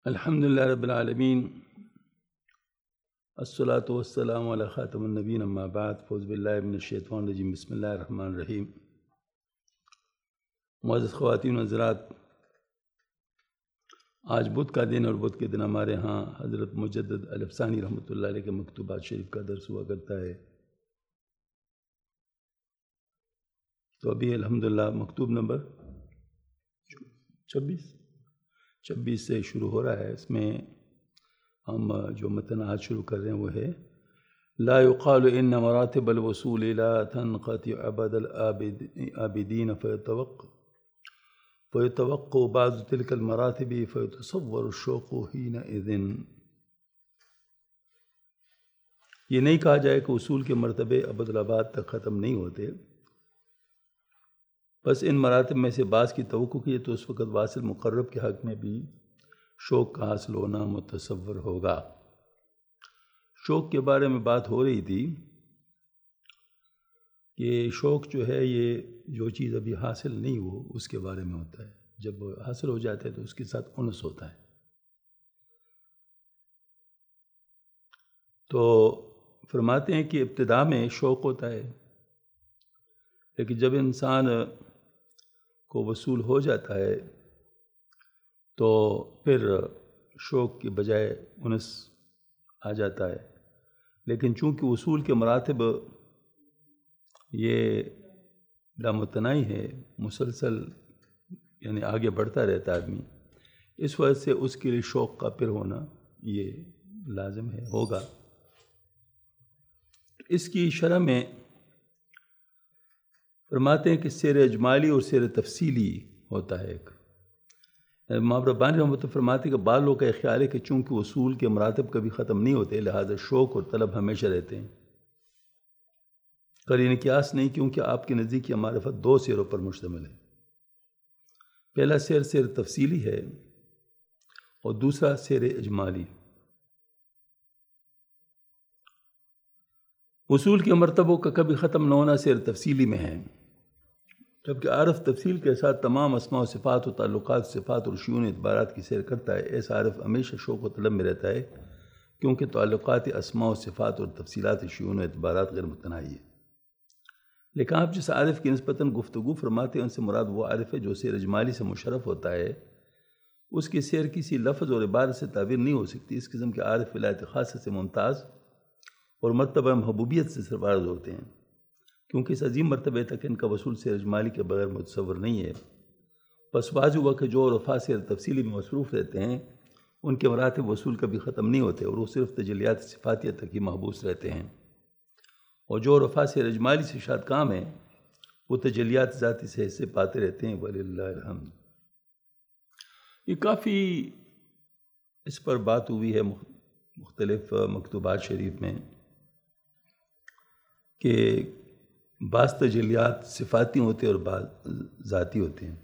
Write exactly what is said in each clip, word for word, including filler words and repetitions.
الحمد للہ رب العالمین، الصلاۃ والسلام علی خاتم النبین، اما بعد، فاعوذ باللہ من الشیطان الرجیم، بسم اللہ الرحمن الرحیم۔ معزز خواتین و حضرات، آج بدھ کا دن اور بدھ کے دن ہمارے ہاں حضرت مجدد الافسانی رحمۃ اللہ علیہ کے مکتوبات شریف کا درس ہوا کرتا ہے۔ تو ابھی الحمدللہ مکتوب نمبر چھبیس چھبیس سے شروع ہو رہا ہے۔ اس میں ہم جو متن آج شروع کر رہے ہیں وہ ہے: لا يقال ان مراتب الوصول لا تنقطع ابد العابدین فيتوقع فيتوقع بعض تلك المراتب فيتصور الشوق حينئذ۔ یہ نہیں کہا جائے کہ اصول کے مرتبے ابد الآباد تک ختم نہیں ہوتے، بس ان مراتب میں سے بعض کی توقع کی تو اس وقت واصل مقرب کے حق میں بھی شوق کا حاصل ہونا متصور ہوگا۔ شوق کے بارے میں بات ہو رہی تھی کہ شوق جو ہے یہ جو چیز ابھی حاصل نہیں ہو اس کے بارے میں ہوتا ہے، جب حاصل ہو جاتا ہے تو اس کے ساتھ انس ہوتا ہے۔ تو فرماتے ہیں کہ ابتدا میں شوق ہوتا ہے، لیکن جب انسان کو وصول ہو جاتا ہے تو پھر شوق کی بجائے انس آ جاتا ہے۔ لیکن چونکہ وصول کے مراتب یہ لامتناہی ہے، مسلسل یعنی آگے بڑھتا رہتا ہے آدمی، اس وجہ سے اس کے لیے شوق کا پھر ہونا یہ لازم ہے، ہوگا۔ اس کی شرح میں فرماتے ہیں کہ سیر اجمالی اور سیر تفصیلی ہوتا ہے ایک۔ امام ربانی رحمۃ اللہ فرماتے ہیں کہ بعض لوگ کا یہ خیال ہے کہ چونکہ اصول کے مراتب کبھی ختم نہیں ہوتے لہذا شوق اور طلب ہمیشہ رہتے ہیں۔ قرین قیاس نہیں، کیونکہ آپ کے نزدیک یہ معرفت دو سیروں پر مشتمل ہے۔ پہلا سیر سیر تفصیلی ہے اور دوسرا سیر اجمالی۔ اصول کے مرتبوں کا کبھی ختم نہ ہونا سیر تفصیلی میں ہے، جبکہ عارف تفصیل کے ساتھ تمام اسماء و صفات و تعلقات صفات اور شیون اعتبارات کی سیر کرتا ہے۔ ایسا عارف ہمیشہ شوق و طلب میں رہتا ہے، کیونکہ تعلقات اسماء و صفات اور تفصیلات شیون و اعتبارات غیر متناہی ہے۔ لیکن آپ جس عارف کی نسبتاً گفتگو فرماتے ہیں ان سے مراد وہ عارف ہے جو سیر اجمالی سے مشرف ہوتا ہے۔ اس کی سیر کسی لفظ اور عبارت سے تعبیر نہیں ہو سکتی۔ اس قسم کے عارف ولایت خاصہ سے ممتاز اور مرتبہ محبوبیت سے سرفراز ہوتے ہیں، کیونکہ اس عظیم مرتبے تک ان کا وصول سیر اجمالی کے بغیر متصور نہیں ہے۔ بس واضح ہوا کہ جو عرفاء سیر تفصیلی میں مصروف رہتے ہیں ان کے مراتب وصول کبھی ختم نہیں ہوتے اور وہ صرف تجلیات صفاتیہ تک ہی محبوس رہتے ہیں، اور جو عرفاء سیر اجمالی سے شاد کام ہیں وہ تجلیات ذاتی سے حصے پاتے رہتے ہیں۔ وللہ الحمد۔ یہ کافی اس پر بات ہوئی ہے مختلف مکتوبات شریف میں کہ بعض تجلیات صفاتی ہوتے اور بعض ذاتی ہوتے ہیں۔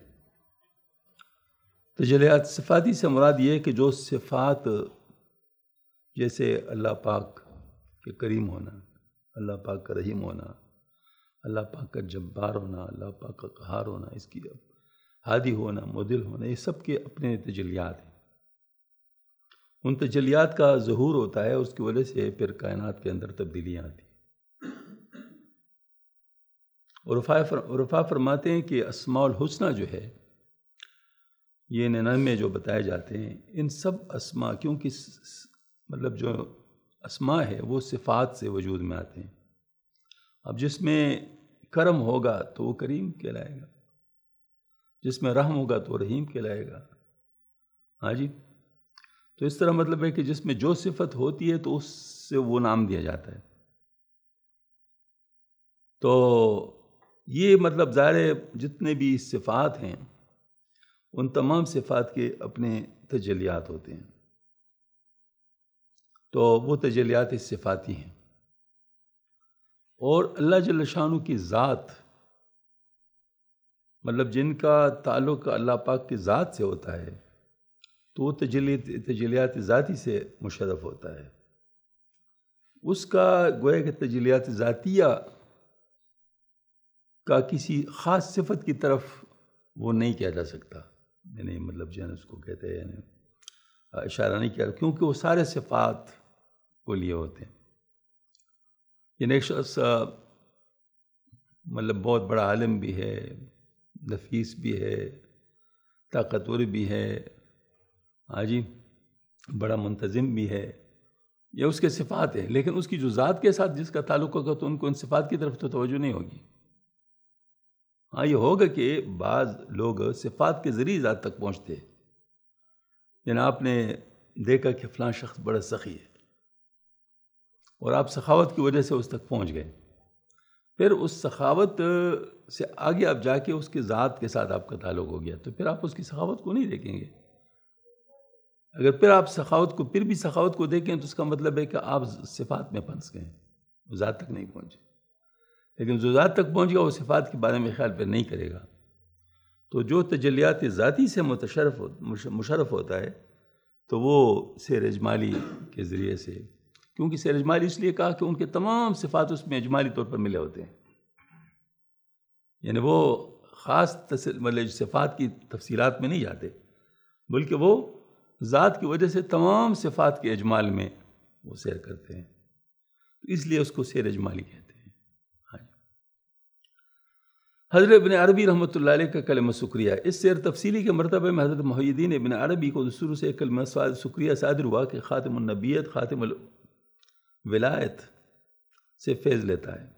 تجلیات صفاتی سے مراد یہ ہے کہ جو صفات جیسے اللہ پاک کے کریم ہونا، اللہ پاک کا رحیم ہونا، اللہ پاک کا جبار ہونا، اللہ پاک کا قہار ہونا، اس کی ہادی ہونا، مدل ہونا، یہ سب کے اپنے تجلیات ہیں۔ ان تجلیات کا ظہور ہوتا ہے، اس کی وجہ سے پھر کائنات کے اندر تبدیلیاں آتی ہیں۔ عرفاء فرماتے ہیں کہ اسماء الحسنہ جو ہے یہ ننانوے جو بتائے جاتے ہیں، ان سب اسماء، کیونکہ مطلب جو اسماء ہے وہ صفات سے وجود میں آتے ہیں۔ اب جس میں کرم ہوگا تو وہ کریم کہلائے گا، جس میں رحم ہوگا تو وہ رحیم کہلائے گا۔ ہاں جی، تو اس طرح مطلب ہے کہ جس میں جو صفت ہوتی ہے تو اس سے وہ نام دیا جاتا ہے۔ تو یہ مطلب ظاہر جتنے بھی صفات ہیں ان تمام صفات کے اپنے تجلیات ہوتے ہیں، تو وہ تجلیات صفاتی ہیں۔ اور اللہ جل شانہ کی ذات، مطلب جن کا تعلق اللہ پاک کی ذات سے ہوتا ہے تو وہ تجلیات ذاتی سے مشرف ہوتا ہے۔ اس کا گویا کہ تجلیات ذاتیہ کا کسی خاص صفت کی طرف وہ نہیں کیا جا سکتا، یعنی مطلب جو ہے اس کو کہتے ہیں یعنی اشارہ نہیں کیا، کیونکہ وہ سارے صفات کو لیے ہوتے ہیں. یعنی ایک شخص مطلب بہت بڑا عالم بھی ہے، نفیس بھی ہے، طاقتور بھی ہے، ہاں جی بڑا منتظم بھی ہے، یہ اس کے صفات ہیں، لیکن اس کی جو ذات کے ساتھ جس کا تعلق ہوگا تو ان کو ان صفات کی طرف تو توجہ نہیں ہوگی. ہاں یہ ہوگا کہ بعض لوگ صفات کے ذریعے ذات تک پہنچتے ہیں. یعنی آپ نے دیکھا کہ فلاں شخص بڑا سخی ہے اور آپ سخاوت کی وجہ سے اس تک پہنچ گئے، پھر اس سخاوت سے آگے آپ جا کے اس کے ذات کے ساتھ آپ کا تعلق ہو گیا تو پھر آپ اس کی سخاوت کو نہیں دیکھیں گے. اگر پھر آپ سخاوت کو پھر بھی سخاوت کو دیکھیں تو اس کا مطلب ہے کہ آپ صفات میں پھنس گئے، ذات تک نہیں پہنچے. لیکن جو ذات تک پہنچ گیا وہ صفات کے بارے میں خیال پھر نہیں کرے گا. تو جو تجلیات ذاتی سے متشرف مشرف ہوتا ہے تو وہ سیر اجمالی کے ذریعے سے، کیونکہ سیر اجمالی اس لیے کہا کہ ان کے تمام صفات اس میں اجمالی طور پر ملے ہوتے ہیں. یعنی وہ خاص مطلب صفات کی تفصیلات میں نہیں جاتے، بلکہ وہ ذات کی وجہ سے تمام صفات کے اجمال میں وہ سیر کرتے ہیں، اس لیے اس کو سیر اجمالی کہتے ہیں. ہاں جی. حضرت ابن عربی رحمۃ اللہ علیہ کا کلمہ شکریہ، اس سیر تفصیلی کے مرتبہ میں حضرت محی الدین ابن عربی کو دستور سے کلمہ شکریہ صادر ہوا کہ خاتم النبیت خاتم الولایت سے فیض لیتا ہے،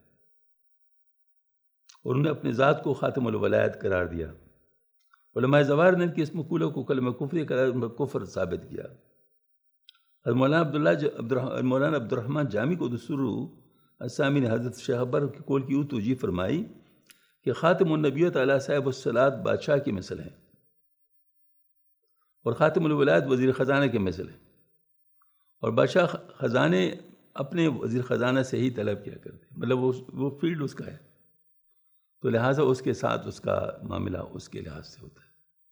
اور انہوں نے اپنی ذات کو خاتم الولایت قرار دیا. علماء زوار نے کہ اس مقولہ کو کلمہ کفری قرار کفر ثابت کیا. حضرت مولانا عبداللہ مولانا عبد الرحمن جامی کو دستور السامی نے حضرت شیخ اکبر کی قول کی یوں توجیہ فرمائی کہ خاتم النبیت علی صاحب الصلاۃ بادشاہ کی مثل ہے، اور خاتم الولایت وزیر خزانہ کے مثل ہے، اور بادشاہ خزانے اپنے وزیر خزانہ سے ہی طلب کیا کرتے ہیں، مطلب وہ وہ فیلڈ اس کا ہے تو لہٰذا اس کے ساتھ اس کا معاملہ اس کے لحاظ سے ہوتا ہے.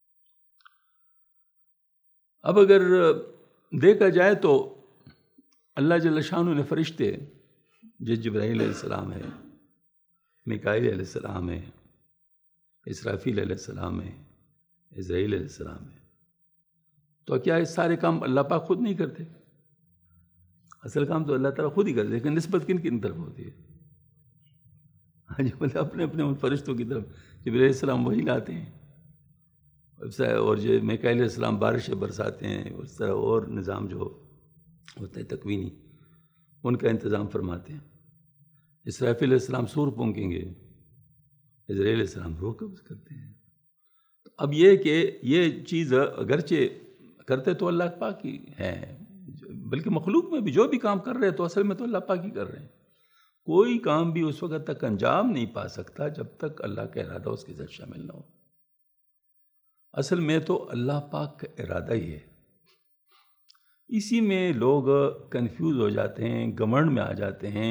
اب اگر دیکھا جائے تو اللہ جل شانہ نے فرشتے جس جبرائیل علیہ السلام ہے، میکائیل علیہ السلام ہے، اسرافیل علیہ السلام ہے، عزرائیل علیہ السلام ہے، تو کیا اس سارے کام اللہ پاک خود نہیں کرتے؟ اصل کام تو اللہ تعالیٰ خود ہی کرتے، لیکن نسبت کن کن طرف ہوتی ہے؟ ہاں جی مطلب اپنے اپنے ان فرشتوں کی طرف جبرائیل علیہ السلام وہی لاتے ہیں، اور جو میکائیل علیہ السلام بارشیں برساتے ہیں، اس طرح اور نظام جو ہوتا ہے تکوینی ان کا انتظام فرماتے ہیں. اسرافیل علیہ السلام سور پھونکیں گے، عزرائیل علیہ السلام روح قبض کرتے ہیں. اب یہ کہ یہ چیز اگرچہ کرتے تو اللہ پاک ہی ہیں، بلکہ مخلوق میں بھی جو بھی کام کر رہے ہیں تو اصل میں تو اللہ پاک ہی کر رہے ہیں. کوئی کام بھی اس وقت تک انجام نہیں پا سکتا جب تک اللہ کا ارادہ اس کے ساتھ شامل نہ ہو. اصل میں تو اللہ پاک کا ارادہ ہی ہے. اسی میں لوگ کنفیوز ہو جاتے ہیں، گھمنڈ میں آ جاتے ہیں.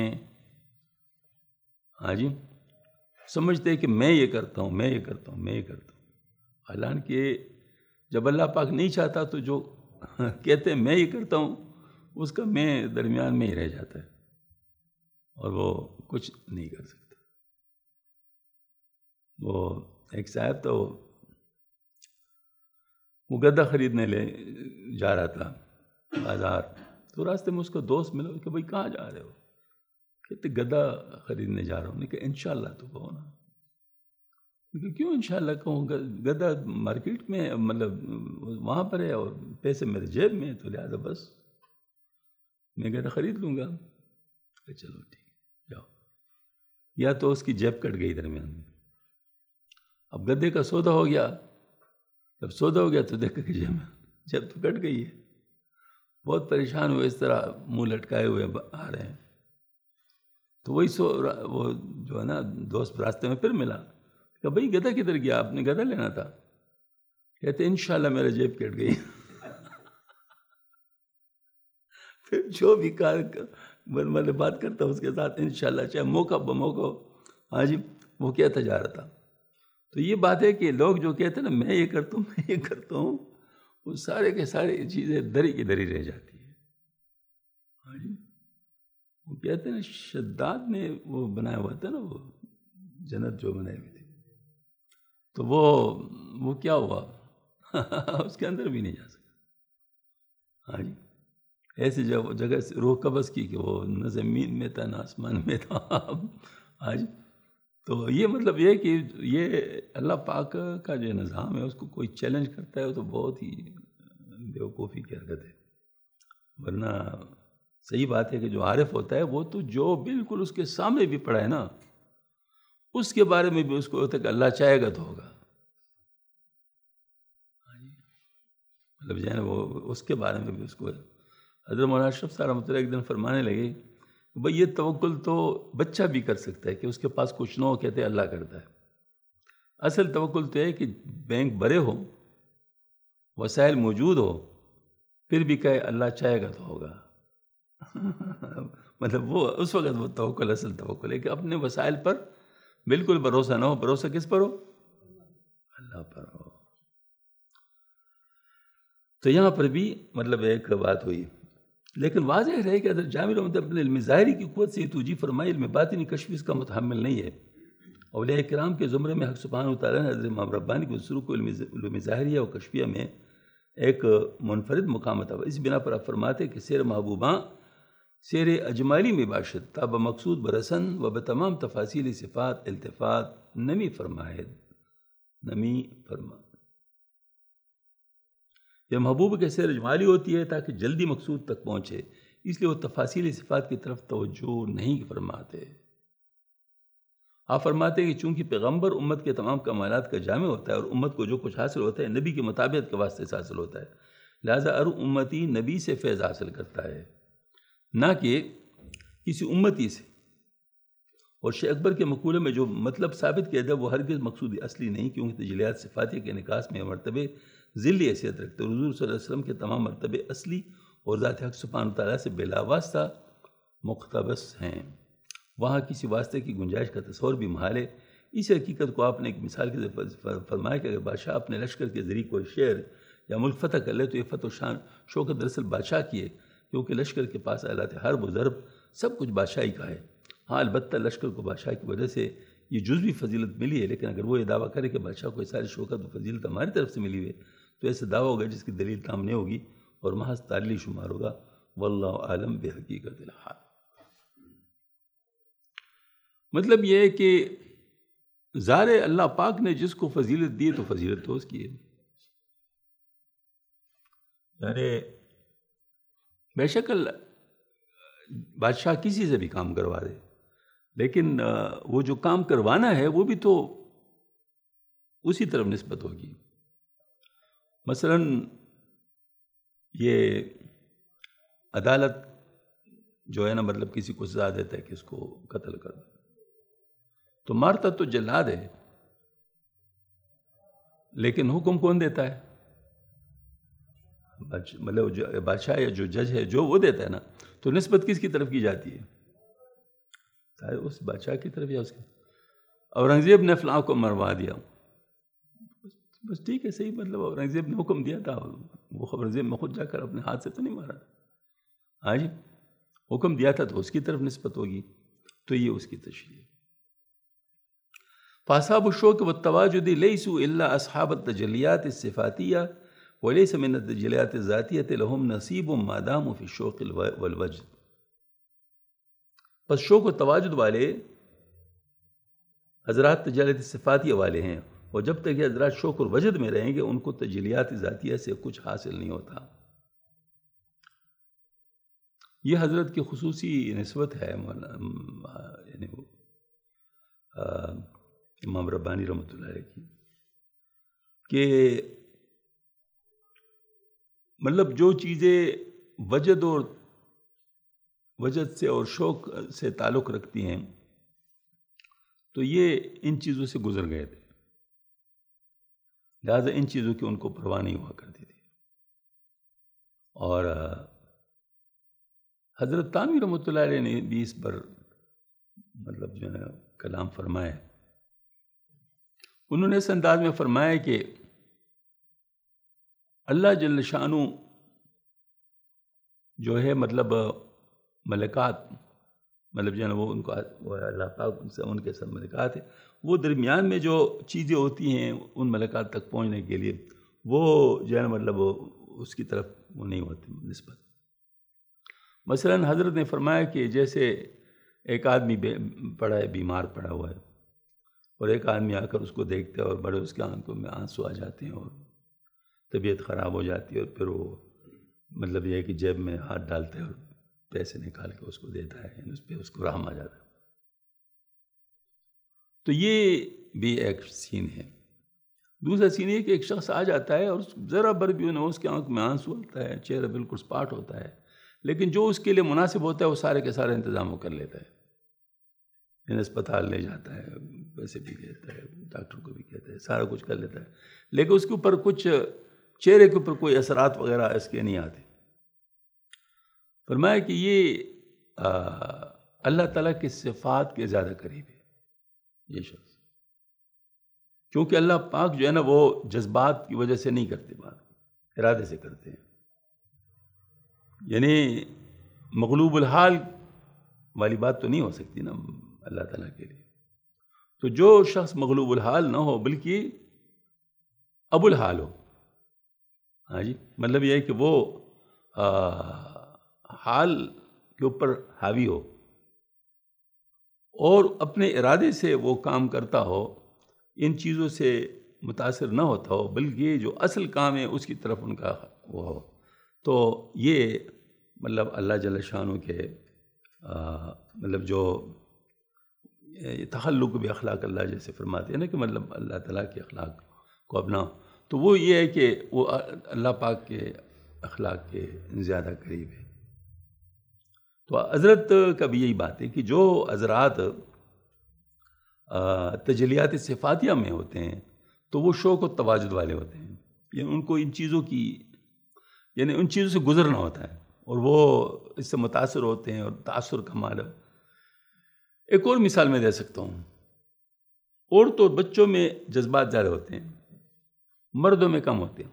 ہاں جی سمجھتے ہیں کہ میں یہ کرتا ہوں میں یہ کرتا ہوں میں یہ کرتا ہوں حالانکہ جب اللہ پاک نہیں چاہتا تو جو کہتے ہیں میں یہ کرتا ہوں اس کا میں درمیان میں ہی رہ جاتا ہے اور وہ کچھ نہیں کر سکتا. وہ ایک صاحب تو وہ گدا خریدنے لے جا رہا تھا بازار، تو راستے میں اس کا دوست ملا کہ بھائی کہاں جا رہے ہو؟ کہتے گدا خریدنے جا رہا ہوں. نے کہا انشاءاللہ تو کہو نا. کہ کیوں انشاءاللہ کہوں؟ گدا مارکیٹ میں مطلب وہاں پر ہے اور پیسے میرے جیب میں، تو لہٰذا بس میں گدا خرید لوں گا. کہ چلو ٹھیک جاؤ. یا تو اس کی جیب کٹ گئی درمیان میں. اب گدے کا سودا ہو گیا، جب سودا ہو گیا تو دیکھا کہ جیب جیب تو کٹ گئی ہے. بہت پریشان ہوئے، اس طرح منہ لٹکائے ہوئے آ رہے ہیں. تو وہی سو وہ جو ہے نا دوست راستے میں پھر ملا کہ بھائی گدا کدھر گیا؟ آپ نے گدا لینا تھا. کہتے انشاءاللہ میرا جیب کٹ گئی. پھر جو بھی کار مطلب بات کرتا اس کے ساتھ انشاءاللہ چاہے موقع بموقع. ہاں جی وہ کہتا جا رہا تھا. تو یہ بات ہے کہ لوگ جو کہتے ہیں نا میں یہ کرتا ہوں میں یہ کرتا ہوں، وہ سارے کے سارے چیزیں دری کی دری رہ جاتی ہیں. ہاں جی وہ کہتے ہیں شداد نے وہ بنایا ہوا تھا نا، وہ جنت جو بنائی ہوئی تھی، تو وہ وہ کیا ہوا اس کے اندر بھی نہیں جا سکا. ہاں جی، ایسی جگہ جگہ سے روح قبض کی کہ وہ نہ زمین میں تھا نہ آسمان میں تھا. ہاں جی، تو یہ مطلب یہ کہ یہ اللہ پاک کا جو نظام ہے اس کو کوئی چیلنج کرتا ہے تو بہت ہی بیوقوفی کی حرکت ہے. ورنہ صحیح بات ہے کہ جو عارف ہوتا ہے وہ تو جو بالکل اس کے سامنے بھی پڑا ہے نا اس کے بارے میں بھی اس کو ہوتا ہے کہ اللہ چاہے گا تو ہوگا. مطلب جو ہے نا وہ اس کے بارے میں بھی اس کو ہے. حضرت مولانا اشرف صاحب رحمۃ اللہ ایک دن فرمانے لگے کہ بھئی یہ توکل تو بچہ بھی کر سکتا ہے کہ اس کے پاس کچھ نہ ہو کہتے ہیں اللہ کرتا ہے. اصل توکل تو ہے کہ بینک بھرے ہو، وسائل موجود ہو، پھر بھی کہے اللہ چاہے گا تو ہوگا. مطلب وہ اس وقت وہ توکل اصل توکل ہے کہ اپنے وسائل پر بالکل بھروسہ نہ ہو. بھروسہ کس پر ہو؟ اللہ پر ہو. تو یہاں پر بھی مطلب ایک بات ہوئی، لیکن واضح رہے کہ حضرت جابر رحمۃ اللہ علم ظاہری کی قوت سے توجیہ فرمائی، علم باطنی کشف اس کا متحمل نہیں ہے. اولیاء کرام کے زمرے میں حق سبحانہ وتعالیٰ نے حضرت امام ربانی کو سلوک علوم ظاہریہ و کشفیہ میں ایک منفرد مقام عطا. اس بنا پر آپ فرماتے کہ سیر محبوباں سیر اجمالی میں باشد تاب مقصود برسن و بتمام تفاصیل صفات التفات نمی فرمائے نمی فرما. یہ محبوب کے سیر اجمالی ہوتی ہے تاکہ جلدی مقصود تک پہنچے، اس لیے وہ تفاصیل صفات کی طرف توجہ نہیں فرماتے. آپ فرماتے ہیں کہ چونکہ پیغمبر امت کے تمام کمالات کا جامع ہوتا ہے اور امت کو جو کچھ حاصل ہوتا ہے نبی کے مطابقت کے واسطے سے حاصل ہوتا ہے، لہٰذا ہر امتی نبی سے فیض حاصل کرتا ہے نہ کہ کسی امتی سے. اور شیخ اکبر کے مقولے میں جو مطلب ثابت کیا جائے وہ ہرگز مقصود اصلی نہیں، کیونکہ تجلیات صفاتیہ کے انعکاس میں مرتبے ذلی حیثیت رکھتے ہیں. حضور صلی اللہ علیہ وسلم کے تمام مرتبے اصلی اور ذات حق سبحانہ تعالیٰ سے بلا واسطہ مقتبس ہیں، وہاں کسی واسطے کی گنجائش کا تصور بھی محال ہے. اس حقیقت کو آپ نے ایک مثال کے ذریعے فرمایا کہ اگر بادشاہ اپنے لشکر کے ذریعے کوئی شہر یا ملک فتح کر لے تو یہ فتح و شان شوکت دراصل بادشاہ کی ہے، کیونکہ لشکر کے پاس آلات حرب و ضرب سب کچھ بادشاہی کا ہے. ہاں البتہ لشکر کو بادشاہ کی وجہ سے یہ جزوی فضیلت ملی ہے، لیکن اگر وہ یہ دعویٰ کرے کہ بادشاہ کو یہ ساری شوکت و فضیلت ہماری طرف سے ملی ہوئی ہے تو ایسا دعویٰ ہوگا جس کی دلیل تام نہیں ہوگی اور محض تعلیل شمار ہوگا. واللہ عالم بحقیقت الحال. مطلب یہ ہے کہ ظاہر اللہ پاک نے جس کو فضیلت دی تو فضیلت تو اس کی ہے. یعنی بے شک بادشاہ کسی سے بھی کام کروا دے، لیکن وہ جو کام کروانا ہے وہ بھی تو اسی طرف نسبت ہوگی. مثلا یہ عدالت جو ہے نا مطلب کسی کو سزا دیتا ہے کہ اس کو قتل کر دو، تو مارتا تو جلاد ہے، لیکن حکم کون دیتا ہے؟ مطلب جو بادشاہ یا جو جج ہے جو وہ دیتا ہے نا، تو نسبت کس کی طرف کی جاتی ہے؟ اس بادشاہ کی طرف یا اس کی. اورنگزیب نے فلاں کو مروا دیا، بس ٹھیک ہے صحیح، مطلب اورنگزیب نے حکم دیا تھا، وہ اورنگزیب میں خود جا کر اپنے ہاتھ سے تو نہیں مارا. ہاں جی، حکم دیا تھا تو اس کی طرف نسبت ہوگی. تو یہ اس کی تشریح. فاصحاب الشوق والتواجد لیسوا الا اصحاب التجلیات الصفاتیہ ولیس من التجلیات الذاتیہ لهم نصیب ما داموا فی الشوق والوجد. پس شوق و تواجد والے حضرات تجلیات صفاتیہ والے ہیں، اور جب تک یہ حضرات شوق اور وجد میں رہیں گے ان کو تجلیات ذاتیہ سے کچھ حاصل نہیں ہوتا. یہ حضرت کی خصوصی نسبت ہے یعنی امام ربانی رحمۃ اللہ علیہ کی، کہ مطلب جو چیزیں وجد اور وجد سے اور شوق سے تعلق رکھتی ہیں تو یہ ان چیزوں سے گزر گئے تھے، لہٰذا ان چیزوں کی ان کو پرواہ نہیں ہوا کرتی تھی. اور حضرت تانوی رحمۃ اللہ علیہ نے بھی اس پر مطلب جو ہے کلام فرمایا. انہوں نے اس انداز میں فرمایا کہ اللہ جل شانو جو ہے مطلب ملکات مطلب جو ہے نا وہ ان کو اللہ پاک سے ان کے سب ملکات ہیں، وہ درمیان میں جو چیزیں ہوتی ہیں ان ملکات تک پہنچنے کے لیے وہ جو ہے نا مطلب اس کی طرف وہ نہیں ہوتی نسبت۔ مثلاً حضرت نے فرمایا کہ جیسے ایک آدمی پڑا ہے، بیمار پڑا ہوا ہے، اور ایک آدمی آ کر اس کو دیکھتا ہے اور بڑے اس کے آنکھوں میں آنسو آ جاتے ہیں اور طبیعت خراب ہو جاتی ہے، اور پھر وہ مطلب یہ ہے کہ جیب میں ہاتھ ڈالتا ہے اور پیسے نکال کے اس کو دیتا ہے، یعنی اس پہ اس کو رحم آ جاتا ہے۔ تو یہ بھی ایک سین ہے۔ دوسرا سین یہ کہ ایک شخص آ جاتا ہے اور ذرا بر بھی نہ اس کے آنکھ میں آنسو ہوتا ہے، چہرہ بالکل سپاٹ ہوتا ہے، لیکن جو اس کے لیے مناسب ہوتا ہے وہ سارے کے سارے انتظام وہ کر لیتا ہے، یعنی اسپتال لے جاتا ہے، پیسے بھی دیتا ہے، ڈاکٹر کو بھی کہتا ہے، سارا کچھ کر لیتا ہے، لیکن اس کے اوپر کچھ چہرے کے اوپر کوئی اثرات وغیرہ اس کے نہیں آتے۔ فرمایا کہ یہ اللہ تعالیٰ کی صفات کے زیادہ قریب ہے یہ شخص، کیونکہ اللہ پاک جو ہے نا وہ جذبات کی وجہ سے نہیں کرتے بات، ارادے سے کرتے ہیں، یعنی مغلوب الحال والی بات تو نہیں ہو سکتی نا اللہ تعالیٰ کے لیے۔ تو جو شخص مغلوب الحال نہ ہو بلکہ ابو الحال ہو، ہاں جی، مطلب یہ ہے کہ وہ حال کے اوپر حاوی ہو اور اپنے ارادے سے وہ کام کرتا ہو، ان چیزوں سے متاثر نہ ہوتا ہو، بلکہ جو اصل کام ہے اس کی طرف ان کا وہ ہو، تو یہ مطلب اللہ جل شانہ کے مطلب جو تخلق بھی اخلاق اللہ جیسے فرماتے ہیں نا کہ مطلب اللہ تعالیٰ کے اخلاق کو اپنا، تو وہ یہ ہے کہ وہ اللہ پاک کے اخلاق کے زیادہ قریب ہے۔ تو حضرت کا بھی یہی بات ہے کہ جو حضرات تجلیات صفاتیہ میں ہوتے ہیں تو وہ شوق و تواجد والے ہوتے ہیں، یعنی ان کو ان چیزوں کی یعنی ان چیزوں سے گزرنا ہوتا ہے اور وہ اس سے متاثر ہوتے ہیں اور تاثر کا مالک۔ ایک اور مثال میں دے سکتا ہوں، عورتوں اور بچوں میں جذبات زیادہ ہوتے ہیں، مردوں میں کم ہوتے ہیں،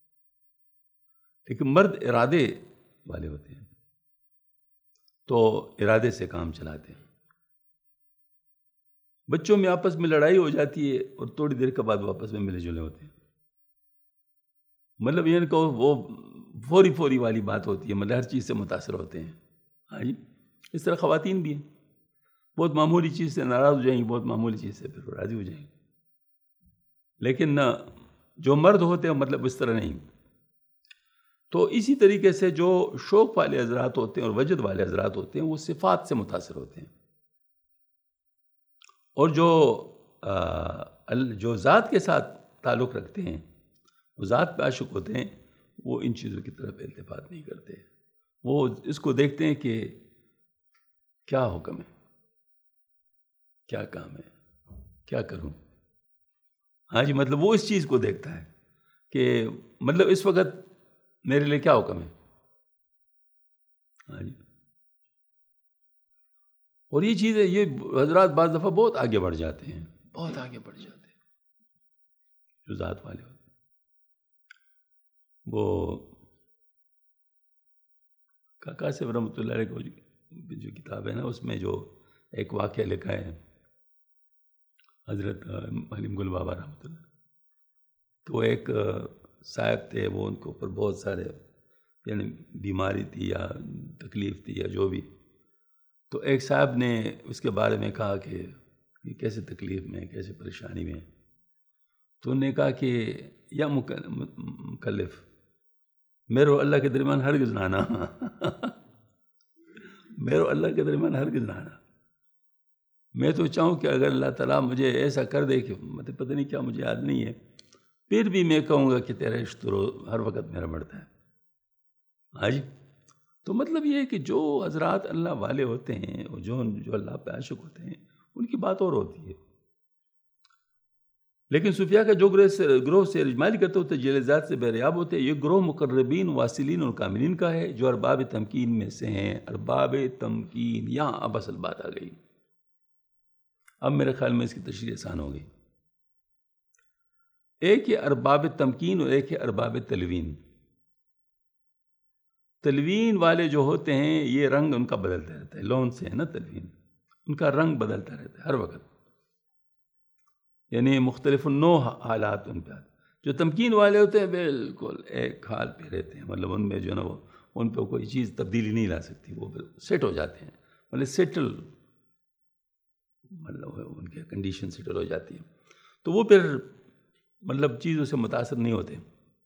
لیکن مرد ارادے والے ہوتے ہیں تو ارادے سے کام چلاتے ہیں۔ بچوں میں آپس میں لڑائی ہو جاتی ہے اور تھوڑی دیر کے بعد وہ آپس میں ملے جلے ہوتے ہیں، مطلب یہ کہ وہ فوری فوری والی بات ہوتی ہے، مطلب ہر چیز سے متاثر ہوتے ہیں۔ ہاں جی، اس طرح خواتین بھی ہیں، بہت معمولی چیز سے ناراض ہو جائیں گی، بہت معمولی چیز سے پھر راضی ہو جائیں گی، لیکن جو مرد ہوتے ہیں مطلب اس طرح نہیں۔ تو اسی طریقے سے جو شوق والے حضرات ہوتے ہیں اور وجد والے حضرات ہوتے ہیں وہ صفات سے متاثر ہوتے ہیں، اور جو جو ذات کے ساتھ تعلق رکھتے ہیں، وہ ذات پہ عاشق ہوتے ہیں، وہ ان چیزوں کی طرف التفات نہیں کرتے، وہ اس کو دیکھتے ہیں کہ کیا حکم ہے، کیا کام ہے، کیا کروں۔ ہاں جی، مطلب وہ اس چیز کو دیکھتا ہے کہ مطلب اس وقت میرے لیے کیا حکم ہے۔ ہاں جی، اور یہ چیزیں یہ حضرات بعض دفعہ بہت آگے بڑھ جاتے ہیں، بہت آگے بڑھ جاتے ہیں جو ذات والے ہوتے ہیں۔ وہ کاکا صاحب رحمۃ اللہ علیہ کو جو کتاب ہے نا اس میں جو ایک واقعہ لکھا ہے حضرت حلیم گل بابا رحمۃ اللہ، تو ایک صاحب تھے، وہ ان کے اوپر بہت سارے یعنی بیماری تھی یا تکلیف تھی یا جو بھی، تو ایک صاحب نے اس کے بارے میں کہا کہ یہ کیسے تکلیف میں، کیسے پریشانی میں، تو انہوں نے کہا کہ یا مکلف میرے اور اللہ کے درمیان ہرگز نہ آنا میرے اور اللہ کے درمیان ہرگز نہ آنا، میں تو چاہوں کہ اگر اللہ تعالیٰ مجھے ایسا کر دے کہ مطلب پتہ نہیں کیا مجھے یاد نہیں ہے، پھر بھی میں کہوں گا کہ تیرا عشق تو ہر وقت میرا بڑھتا ہے۔ ہاں جی، تو مطلب یہ ہے کہ جو حضرات اللہ والے ہوتے ہیں اور جو جو اللہ پہ عاشق ہوتے ہیں ان کی بات اور ہوتی ہے، لیکن صوفیاء کا جو گروہ سے گروہ سے اجمالی کرتے ہوتے جیل ذات سے بہریاب ہوتے ہیں، یہ گروہ مقربین واصلین اور کاملین کا ہے جو ارباب تمکین میں سے ہیں۔ ارباب تمکین، یہاں اب اصل بات آ گئی، اب میرے خیال میں اس کی تشریح آسان ہو گئی۔ ایک ہے ارباب تمکین اور ایک ہے ارباب تلوین۔ تلوین والے جو ہوتے ہیں یہ رنگ ان کا بدلتا رہتا ہے، لون سے ہے نا تلوین، ان کا رنگ بدلتا رہتا ہے ہر وقت، یعنی مختلف نوع حالات ان پہ آتے، جو تمکین والے ہوتے ہیں بالکل ایک حال پہ رہتے ہیں، مطلب ان میں جو ہے نا وہ ان پہ کوئی چیز تبدیلی نہیں لا سکتی، وہ سیٹ ہو جاتے ہیں، مطلب سیٹل، مطلب ان کے کنڈیشن سیٹل ہو جاتی ہے، تو وہ پھر مطلب چیزوں سے متاثر نہیں ہوتے۔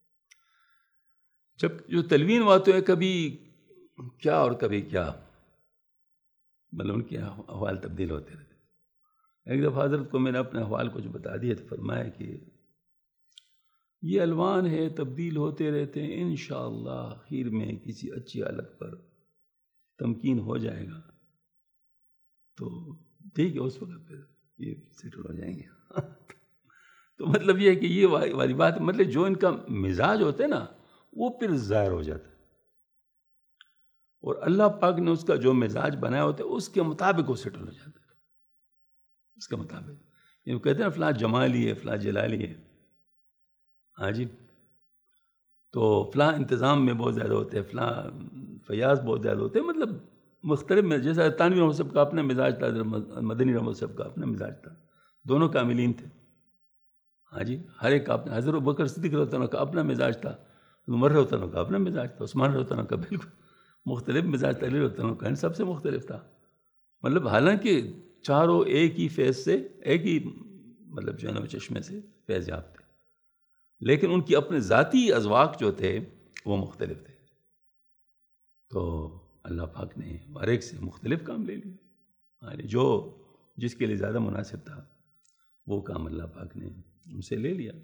جب جو تلوین ہوتے ہیں کبھی کیا اور کبھی کیا، مطلب ان کے احوال تبدیل ہوتے رہتے۔ ایک دفعہ حضرت کو میں نے اپنے احوال کو جو بتا دیا تو فرمایا کہ یہ الوان ہے، تبدیل ہوتے رہتے ہیں، انشاءاللہ آخر میں کسی اچھی حالت پر تمکین ہو جائے گا تو ٹھیک ہے، اس وقت پھر یہ سیٹل ہو جائیں گے۔ تو مطلب یہ ہے کہ یہ والی بات، مطلب جو ان کا مزاج ہوتا ہے نا وہ پھر ظاہر ہو جاتا ہے، اور اللہ پاک نے اس کا جو مزاج بنایا ہوتا ہے اس کے مطابق وہ سیٹل ہو جاتا ہے، اس کے مطابق۔ یہ کہتے ہیں فلاں جمالی ہے، فلاں جلالی ہے، ہاں جی، تو فلاں انتظام میں بہت زیادہ ہوتے ہیں، فلاں فیاض بہت زیادہ ہوتے ہیں، مطلب مختلف میں، جیسا تانوی رحمۃ صاحب کا اپنا مزاج تھا، مدنی رحمۃ صاحب کا اپنا مزاج تھا، دونوں کاملین تھے، ہاں جی، ہر ایک کا اپنا۔ حضرت بکر صدیق رضی اللہ عنہ کا اپنا مزاج تھا، عمر رضی اللہ عنہ کا اپنا مزاج تھا، عثمان رضی اللہ عنہ کا بالکل مختلف مزاج تھا، علی رضی اللہ عنہ کا ان سب سے مختلف تھا، مطلب حالانکہ چاروں ایک ہی فیض سے، ایک ہی مطلب جو ہے نا چشمے سے فیض یاب تھے، لیکن ان کی اپنے ذاتی اذواق جو تھے وہ مختلف تھے، تو اللہ پاک نے ہر ایک سے مختلف کام لے لیا، جو جس کے لیے زیادہ مناسب تھا وہ کام اللہ پاک نے ان سے لے لیا۔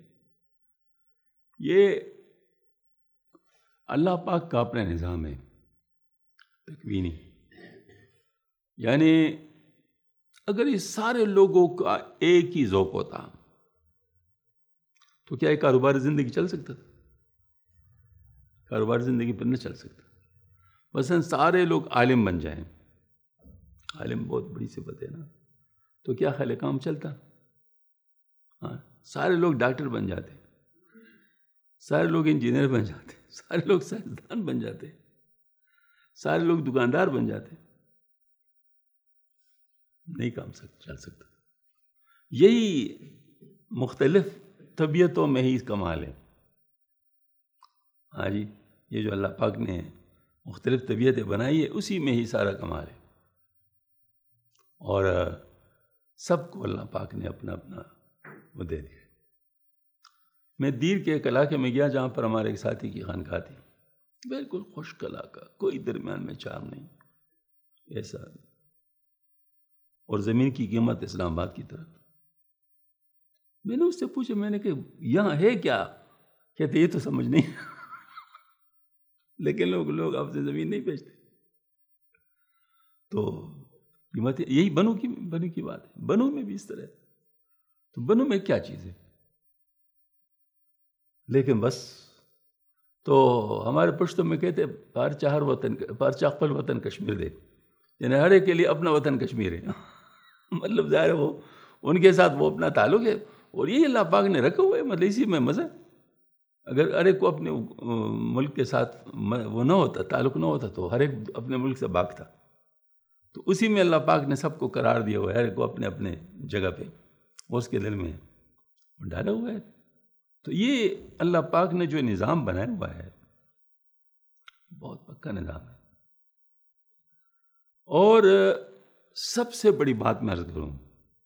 یہ اللہ پاک کا اپنا نظام ہے تکوینی، یعنی اگر اس سارے لوگوں کا ایک ہی ذوق ہوتا تو کیا یہ کاروبار زندگی چل سکتا تھا؟ کاروبار زندگی پر نہ چل سکتا۔ مثلا سارے لوگ عالم بن جائیں، عالم بہت بڑی صفت ہے نا، تو کیا خیال کام چلتا؟ ہاں، سارے لوگ ڈاکٹر بن جاتے، سارے لوگ انجینئر بن جاتے، سارے لوگ سائنسدان بن جاتے، سارے لوگ دکاندار بن جاتے، نہیں کام چل سکتا۔ یہی مختلف طبیعتوں میں ہی کمال ہے، ہاں جی، یہ جو اللہ پاک نے مختلف طبیعتیں بنائی ہے اسی میں ہی سارا کمال ہے، اور سب کو اللہ پاک نے اپنا اپنا وہ دے دیا۔ میں دیر کے ایک علاقے میں گیا جہاں پر ہمارے ایک ساتھی کی خانقاہ تھی، بالکل خشک علاقہ، کوئی درمیان میں چار نہیں، ایسا، اور زمین کی قیمت اسلام آباد کی طرف۔ میں نے اس سے پوچھا، میں نے کہ یہاں ہے کیا؟ کہتے یہ تو سمجھ نہیں، لیکن لوگ لوگ آپ سے زمین نہیں بیچتے، تو قیمت یہی بنو کی بنو کی بات ہے، بنو میں بھی اس طرح ہے، تو بنو میں کیا چیز ہے؟ لیکن بس تو ہمارے پشتوں میں کہتے پارچہ ہر وطن، پارچہ اقبل وطن کشمیر دے، یعنی ہر ایک کے لیے اپنا وطن کشمیر ہے، مطلب ظاہر ہے وہ ان کے ساتھ وہ اپنا تعلق ہے، اور یہی اللہ پاک نے رکھا ہوا ہے، مطلب اسی میں مزہ۔ اگر ہر ایک کو اپنے ملک کے ساتھ وہ نہ ہوتا، تعلق نہ ہوتا، تو ہر ایک اپنے ملک سے بھاگتا، تو اسی میں اللہ پاک نے سب کو قرار دیا ہوا ہے، ہر ایک کو اپنے اپنے جگہ پہ وہ اس کے دل میں ڈالا ہوا ہے۔ تو یہ اللہ پاک نے جو نظام بنایا ہوا ہے بہت پکا نظام ہے، اور سب سے بڑی بات میں عرض کروں،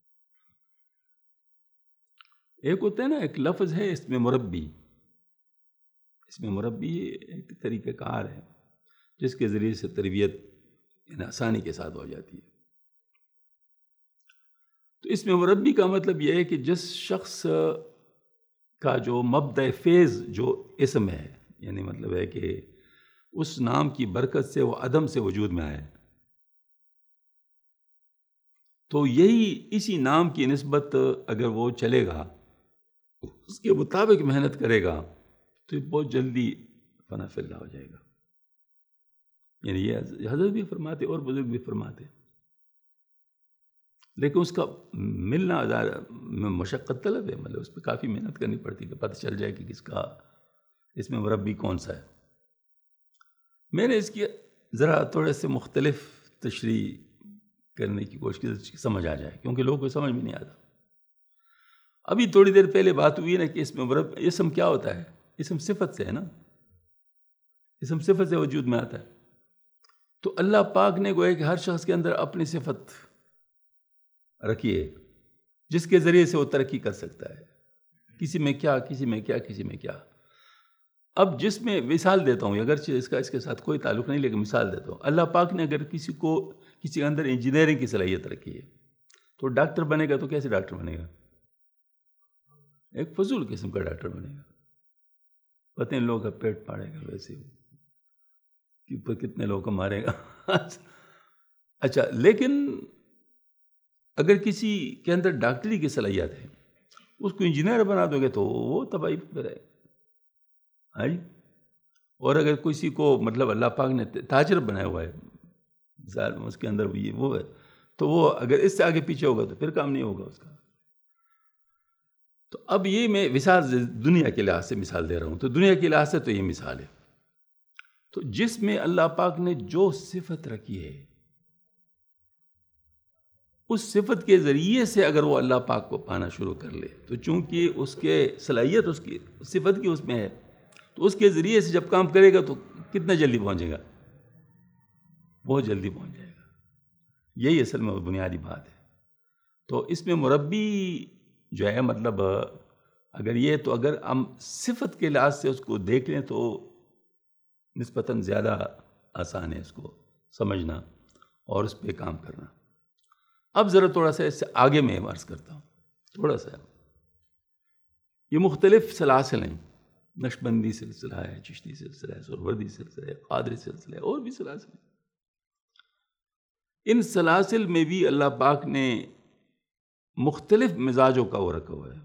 ایک ہوتا ہے نا، ایک لفظ ہے اس میں مربی، اس میں مربی ایک طریقہ کار ہے جس کے ذریعے سے تربیت یعنی آسانی کے ساتھ ہو جاتی ہے۔ تو اس میں مربی کا مطلب یہ ہے کہ جس شخص کا جو مبدأ فیض جو اسم ہے، یعنی مطلب ہے کہ اس نام کی برکت سے وہ عدم سے وجود میں آئے، تو یہی اسی نام کی نسبت اگر وہ چلے گا، اس کے مطابق محنت کرے گا، تو یہ بہت جلدی فنا فی اللہ ہو جائے گا۔ یعنی یہ حضرت بھی فرماتے اور بزرگ بھی فرماتے، لیکن اس کا ملنا مشقت طلب ہے، مطلب اس پہ کافی محنت کرنی پڑتی ہے کہ پتہ چل جائے کہ کس کا اس میں مربی کون سا ہے۔ میں نے اس کی ذرا تھوڑے سے مختلف تشریح کرنے کی کوشش کی سمجھ آ جائے، کیونکہ لوگوں کو سمجھ میں نہیں آتا۔ ابھی تھوڑی دیر پہلے بات ہوئی نا کہ اس میں مرب اسم کیا ہوتا ہے؟ اسم صفت سے ہے نا، اسم صفت سے وجود میں آتا ہے. تو اللہ پاک نے گویا کہ ہر شخص کے اندر اپنی صفت رکھی ہے جس کے ذریعے سے وہ ترقی کر سکتا ہے. کسی میں کیا، کسی میں کیا، کسی میں کیا. اب جس میں مثال دیتا ہوں، اگرچہ اس کا اس کے ساتھ کوئی تعلق نہیں، لیکن مثال دیتا ہوں. اللہ پاک نے اگر کسی کو کسی کے اندر انجینئرنگ کی صلاحیت رکھی ہے تو ڈاکٹر بنے گا تو کیسے ڈاکٹر بنے گا؟ ایک فضول قسم کا ڈاکٹر بنے گا. پتہ نہیں لوگوں کا پیٹ پاڑے گا، ویسے کہ کتنے لوگوں کو مارے گا. اچھا، لیکن اگر کسی کے اندر ڈاکٹری کی صلاحیت ہے، اس کو انجینئر بنا دو گے تو وہ تباہی پہ رہے گا. ہاں جی. اور اگر کسی کو مطلب اللہ پاک نے تاجر بنایا ہوا ہے، اس کے اندر بھی وہ ہے، تو وہ اگر اس سے آگے پیچھے ہوگا تو پھر کام نہیں ہوگا اس کا. تو اب یہ میں مثال دنیا کے لحاظ سے مثال دے رہا ہوں. تو دنیا کے لحاظ سے تو یہ مثال ہے. تو جس میں اللہ پاک نے جو صفت رکھی ہے، اس صفت کے ذریعے سے اگر وہ اللہ پاک کو پانا شروع کر لے تو چونکہ اس کے صلاحیت اس کی صفت کی اس میں ہے، تو اس کے ذریعے سے جب کام کرے گا تو کتنا جلدی پہنچے گا؟ بہت جلدی پہنچ جائے گا. یہی اصل میں بنیادی بات ہے. تو اس میں مربی جو ہے مطلب اگر یہ تو اگر ہم صفت کے لحاظ سے اس کو دیکھ لیں تو نسبتاً زیادہ آسان ہے اس کو سمجھنا اور اس پہ کام کرنا. اب ذرا تھوڑا سا اس سے آگے میں عرض کرتا ہوں. تھوڑا سا یہ مختلف سلاسل ہیں. نقشبندی سلسلہ ہے، چشتی سلسلہ ہے، سہروردی سلسلہ ہے، قادری سلسلہ ہے، اور بھی سلاسل ہیں. ان سلاسل میں بھی اللہ پاک نے مختلف مزاجوں کا وہ رکھا ہوا ہے.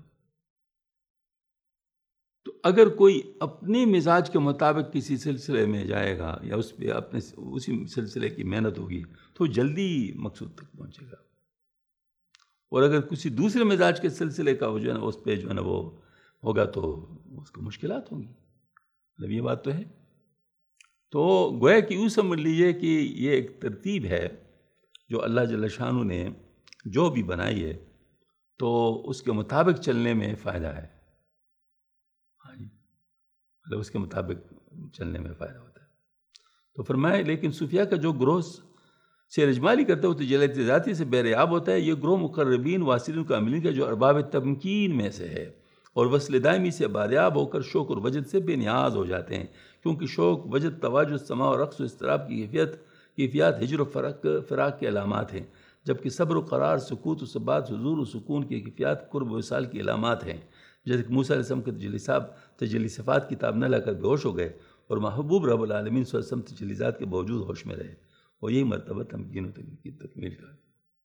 تو اگر کوئی اپنے مزاج کے مطابق کسی سلسلے میں جائے گا یا اس پہ اپنے اسی سلسلے کی محنت ہوگی تو جلدی مقصود تک پہنچے گا. اور اگر کسی دوسرے مزاج کے سلسلے کا وہ جو ہے نا اس پہ جو ہے نا وہ ہوگا تو اس کو مشکلات ہوں گی. مطلب یہ بات تو ہے. تو گویا کہ یوں سمجھ لیجیے کہ یہ ایک ترتیب ہے جو اللہ جل شانہ نے جو بھی بنائی ہے تو اس کے مطابق چلنے میں فائدہ ہے. ہاں جی، مطلب اس کے مطابق چلنے میں فائدہ ہوتا ہے. تو فرمائے لیکن صوفیہ کا جو گروہ سے رجمالی کرتا ہے وہ تجلیت ذاتی سے بہریاب ہوتا ہے. یہ گروہ مقربین واصلین کاملین کا جو ارباب تمکین میں سے ہے اور وصل دائمی سے بادیاب ہو کر شوق اور وجد سے بے نیاز ہو جاتے ہیں. کیونکہ شوق، وجد، تواجد، سماع اور رقص و اضطراب کی کیفیت کیفیات ہجر و فرق فراق کے علامات ہیں، جبکہ صبر و قرار، سکوت و ثبات، حضور و سکون کی کیفیات قرب و وصال کی علامات ہیں. جیسے کہ موسیٰ علیہ السلام کے تجلی صاحب تجلی صفات کتاب نہ لا کر بے ہوش ہو گئے اور محبوب رب العالمین صلی اللہ علیہ وسلم تجلی ذات کے باوجود ہوش میں رہے. اور یہی مرتبہ تمکین و تکمیل کا ہے.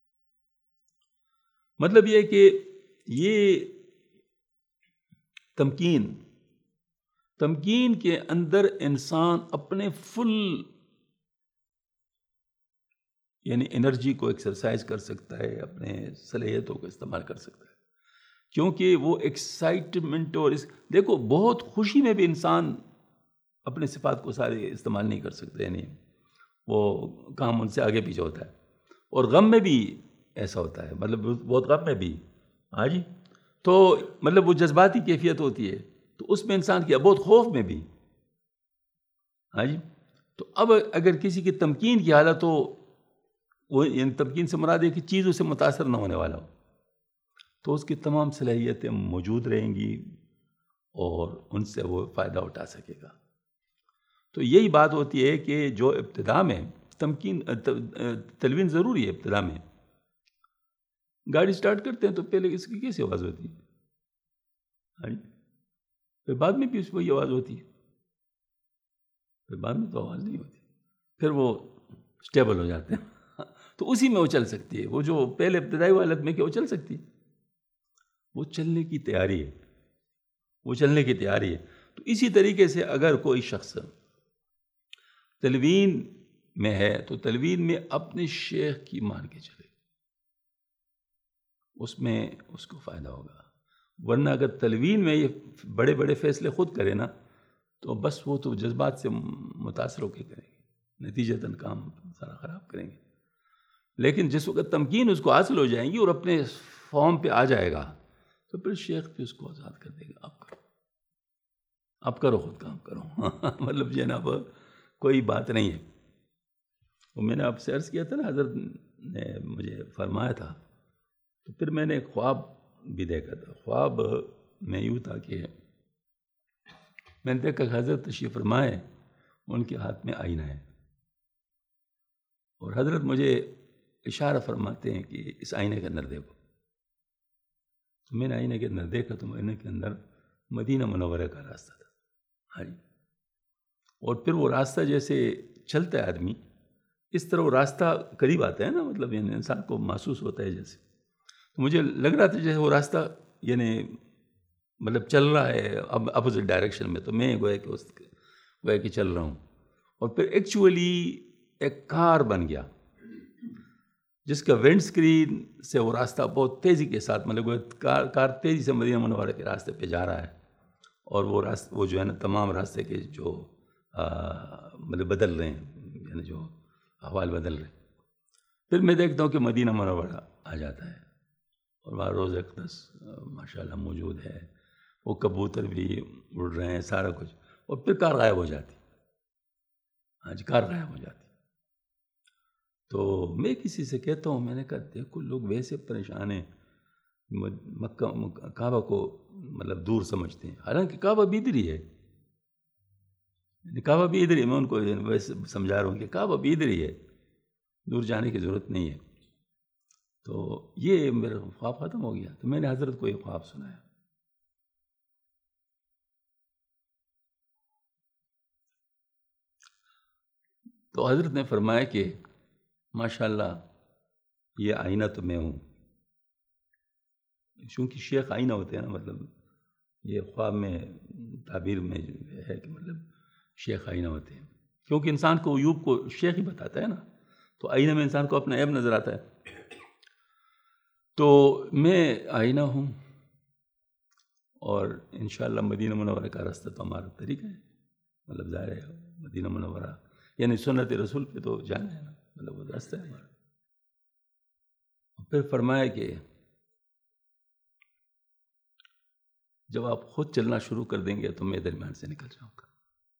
مطلب یہ ہے کہ یہ تمکین تمکین کے اندر انسان اپنے فل یعنی انرجی کو ایکسرسائز کر سکتا ہے، اپنے صلاحیتوں کو استعمال کر سکتا ہے. کیونکہ وہ ایکسائٹمنٹ اور اس دیکھو بہت خوشی میں بھی انسان اپنے صفات کو سارے استعمال نہیں کر سکتے، یعنی وہ کام ان سے آگے پیچھے ہوتا ہے. اور غم میں بھی ایسا ہوتا ہے، مطلب بہت غم میں بھی ہاں جی تو مطلب وہ جذباتی کیفیت ہوتی ہے تو اس میں انسان کیا بہت خوف میں بھی ہاں جی. تو اب اگر کسی کی تمکین کی حالت ہو، وہ یعنی تمکین سے مراد ہے کہ چیزوں سے متاثر نہ ہونے والا ہو، تو اس کی تمام صلاحیتیں موجود رہیں گی اور ان سے وہ فائدہ اٹھا سکے گا. تو یہی بات ہوتی ہے کہ جو ابتدا میں تمکین تلوین ضروری ہے. ابتدا میں گاڑی سٹارٹ کرتے ہیں تو پہلے اس کی کیسی آواز ہوتی ہے ہاں جی، پھر بعد میں بھی اس وہی آواز ہوتی ہے، پھر بعد میں تو آواز نہیں ہوتی، پھر وہ اسٹیبل ہو جاتے ہیں تو اسی میں وہ چل سکتی ہے. وہ جو پہلے ابتدائی حالت میں کہ وہ چل سکتی ہے، وہ چلنے کی تیاری ہے، وہ چلنے کی تیاری ہے. تو اسی طریقے سے اگر کوئی شخص تلوین میں ہے تو تلوین میں اپنے شیخ کی مان کے چلے، اس میں اس کو فائدہ ہوگا. ورنہ اگر تلوین میں یہ بڑے بڑے فیصلے خود کرے نا تو بس وہ تو جذبات سے متاثر ہو کے کریں گے، نتیجتاً کام سارا خراب کریں گے. لیکن جس وقت تمکین اس کو حاصل ہو جائیں گی اور اپنے فارم پہ آ جائے گا تو پھر شیخ بھی اس کو آزاد کر دے گا، آپ کرو آپ کرو خود کام کرو مطلب جناب کوئی بات نہیں ہے۔ وہ میں نے آپ سے عرض کیا تھا نا، حضرت نے مجھے فرمایا تھا، تو پھر میں نے ایک خواب بھی دیکھا تھا۔ خواب میں یوں تھا کہ میں نے دیکھا کہ حضرت تشریف فرمائے، ان کے ہاتھ میں آئینہ ہے، اور حضرت مجھے اشارہ فرماتے ہیں کہ اس آئینے کے اندر دیکھو۔ تو میں نے آئینے کے اندر دیکھا تو آئینے کے اندر مدینہ منورہ کا راستہ تھا، ہاں جی۔ اور پھر وہ راستہ جیسے چلتا ہے آدمی، اس طرح وہ راستہ قریب آتا ہے نا، مطلب یعنی انسان کو محسوس ہوتا ہے جیسے، تو مجھے لگ رہا تھا جیسے وہ راستہ یعنی مطلب چل رہا ہے اب اپوزٹ ڈائریکشن میں، تو میں گویا کہ اس گویا کہ چل رہا ہوں، اور پھر ایکچولی ایک کار بن گیا جس کا ونڈ اسکرین سے وہ راستہ بہت تیزی کے ساتھ مطلب کار کار تیزی سے مدینہ منورہ کے راستے پہ جا رہا ہے، اور وہ راست وہ جو ہے نا تمام راستے کے جو مطلب بدل رہے ہیں، یعنی جو احوال بدل رہے ہیں۔ پھر میں دیکھتا ہوں کہ مدینہ منورہ آ جاتا ہے، اور وہاں روضہ اقدس ماشاءاللہ موجود ہے، وہ کبوتر بھی اڑ رہے ہیں، سارا کچھ، اور پھر کار غائب ہو جاتی، ہاں جی کار غائب ہو جاتی۔ تو میں کسی سے کہتا ہوں، میں نے کہا دیکھو لوگ ویسے پریشان ہیں، مکہ کعبہ کو مطلب دور سمجھتے ہیں، حالانکہ کعبہ بھی ادھر ہی ہے، کعبہ بھی ادھر ہی، میں ان کو ویسے سمجھا رہا ہوں کہ کعبہ بھی ادھر ہی ہے، دور جانے کی ضرورت نہیں ہے۔ تو یہ میرا خواب ختم ہو گیا، تو میں نے حضرت کو یہ خواب سنایا۔ تو حضرت نے فرمایا کہ ماشاءاللہ یہ آئینہ تو میں ہوں، چونکہ شیخ آئینہ ہوتے ہیں نا، مطلب یہ خواب میں تعبیر میں ہے کہ مطلب شیخ آئینہ ہوتے ہیں، کیونکہ انسان کو عیوب کو شیخ ہی بتاتا ہے نا، تو آئینہ میں انسان کو اپنا عیب نظر آتا ہے۔ تو میں آئینہ ہوں، اور انشاءاللہ مدینہ منورہ کا راستہ تو ہمارا طریقہ ہے، مطلب ظاہر ہے مدینہ منورہ یعنی سنت رسول پہ تو جانا ہے نا، مطلب وہ راستہ ہے ہمارا۔ پھر فرمایا کہ جب آپ خود چلنا شروع کر دیں گے تو میں درمیان سے نکل جاؤں گا۔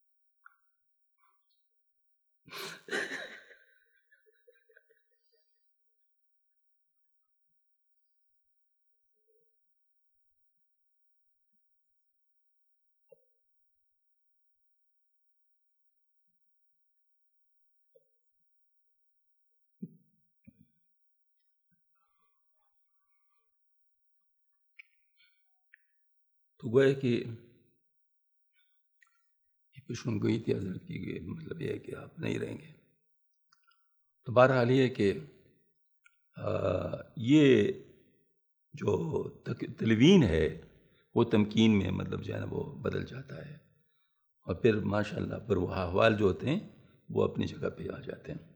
تو گویا کہ پیشن گوئی تھی حضرت کی کہ مطلب یہ ہے کہ آپ نہیں رہیں گے۔ تو بہرحال یہ ہے کہ یہ جو تلوین ہے وہ تمکین میں مطلب جو ہے نا وہ بدل جاتا ہے، اور پھر ماشاءاللہ پھر وہ احوال جو ہوتے ہیں وہ اپنی جگہ پہ آ جاتے ہیں۔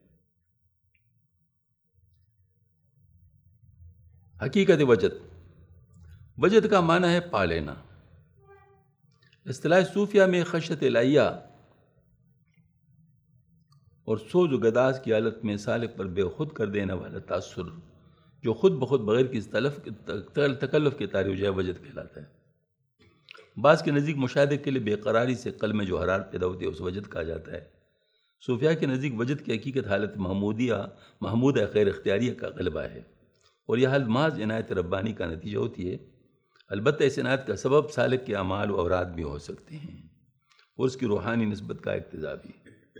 حقیقت وجد، وجد کا معنی ہے پا لینا۔ اصطلاح صوفیہ میں خشیت الہیہ اور سوز و گداز کی حالت میں سالک پر بے خود کر دینے والا تاثر جو خود بخود بغیر کسی تکلف کے طاری جو ہے وجد کہلاتا ہے۔ بعض کے نزدیک مشاہدے کے لیے بے قراری سے قلب میں جو حرارت پیدا ہوتی ہے اس وجد کہا جاتا ہے۔ صوفیاء کے نزدیک وجد کی حقیقت حالت محمودیہ محمودہ خیر اختیاریہ کا غلبہ ہے، اور یہ حال محض عنایت ربانی کا نتیجہ ہوتی ہے۔ البتہ اس عنایت کا سبب سالک کے اعمال و اوراد بھی ہو سکتے ہیں، اور اس کی روحانی نسبت کا اقتضا بھی۔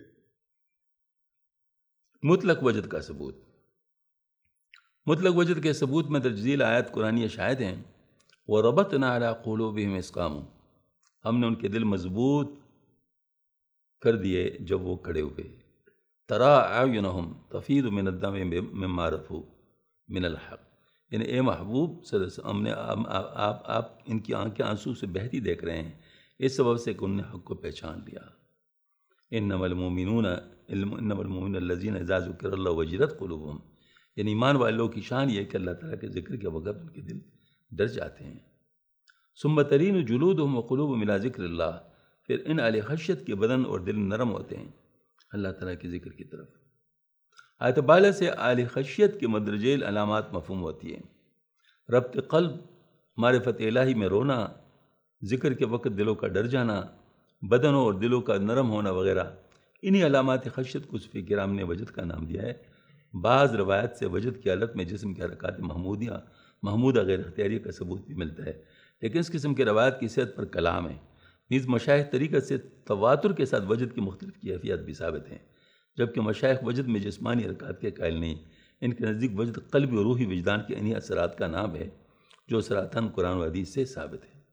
مطلق وجد کا ثبوت، مطلق وجد کے ثبوت میں درج ذیل آیات قرآنیہ شاہد ہیں۔ وَرَبَطْنَا عَلَىٰ قُلُوبِهِمْ إِذْ قَامُوا، ہم نے ان کے دل مضبوط کر دیے جب وہ کھڑے ہوئے۔ تَرَىٰ أَعْيُنَهُمْ تَفِيضُ مِنَ الدَّمْعِ مِمَّا عَرَفُوا مِنَ الْحَقِّ، یعنی اے محبوب صلی اللہ علیہ وسلم، ہم نے آپ آپ ان کی آنکھیں آنسو سے بہتی دیکھ رہے ہیں اس سبب سے کہ انہوں نے حق کو پہچان لیا۔ انما المؤمنون انما المؤمنون الذین اذا ذکر اللہ وجلت قلوبہم، یعنی ایمان والے لوگوں کی شان یہ ہے کہ اللہ تعالیٰ کے ذکر کے وقت ان کے دل ڈر جاتے ہیں۔ ثم ترین جلودہم وقلوبہم الی ذکر اللہ، پھر ان اہل خشیت کے بدن اور دل نرم ہوتے ہیں اللہ تعالیٰ کے ذکر کی طرف۔ آیت بالا سے اہل خشیت کے مندرجہ علامات مفہوم ہوتی ہیں۔ ربط قلب معرفت الہی میں رونا، ذکر کے وقت دلوں کا ڈر جانا، بدنوں اور دلوں کا نرم ہونا وغیرہ، انہی علامات خشیت کو صوفی کرام نے وجد کا نام دیا ہے۔ بعض روایت سے وجد کی حالت میں جسم کی حرکات محمودیہ محمودہ غیر اختیاریہ کا ثبوت بھی ملتا ہے، لیکن اس قسم کے روایت کی صحت پر کلام ہے۔ نیز مشائخ طریقت سے تواتر کے ساتھ وجد کی مختلف کیفیات بھی ثابت ہیں، جبکہ مشائخ وجد میں جسمانی حرکات کے قائل نہیں۔ ان کے نزدیک وجد قلبی اور روحی وجدان کے انہی اثرات کا نام ہے جو صراحتاً قرآن و حدیث سے ثابت ہے۔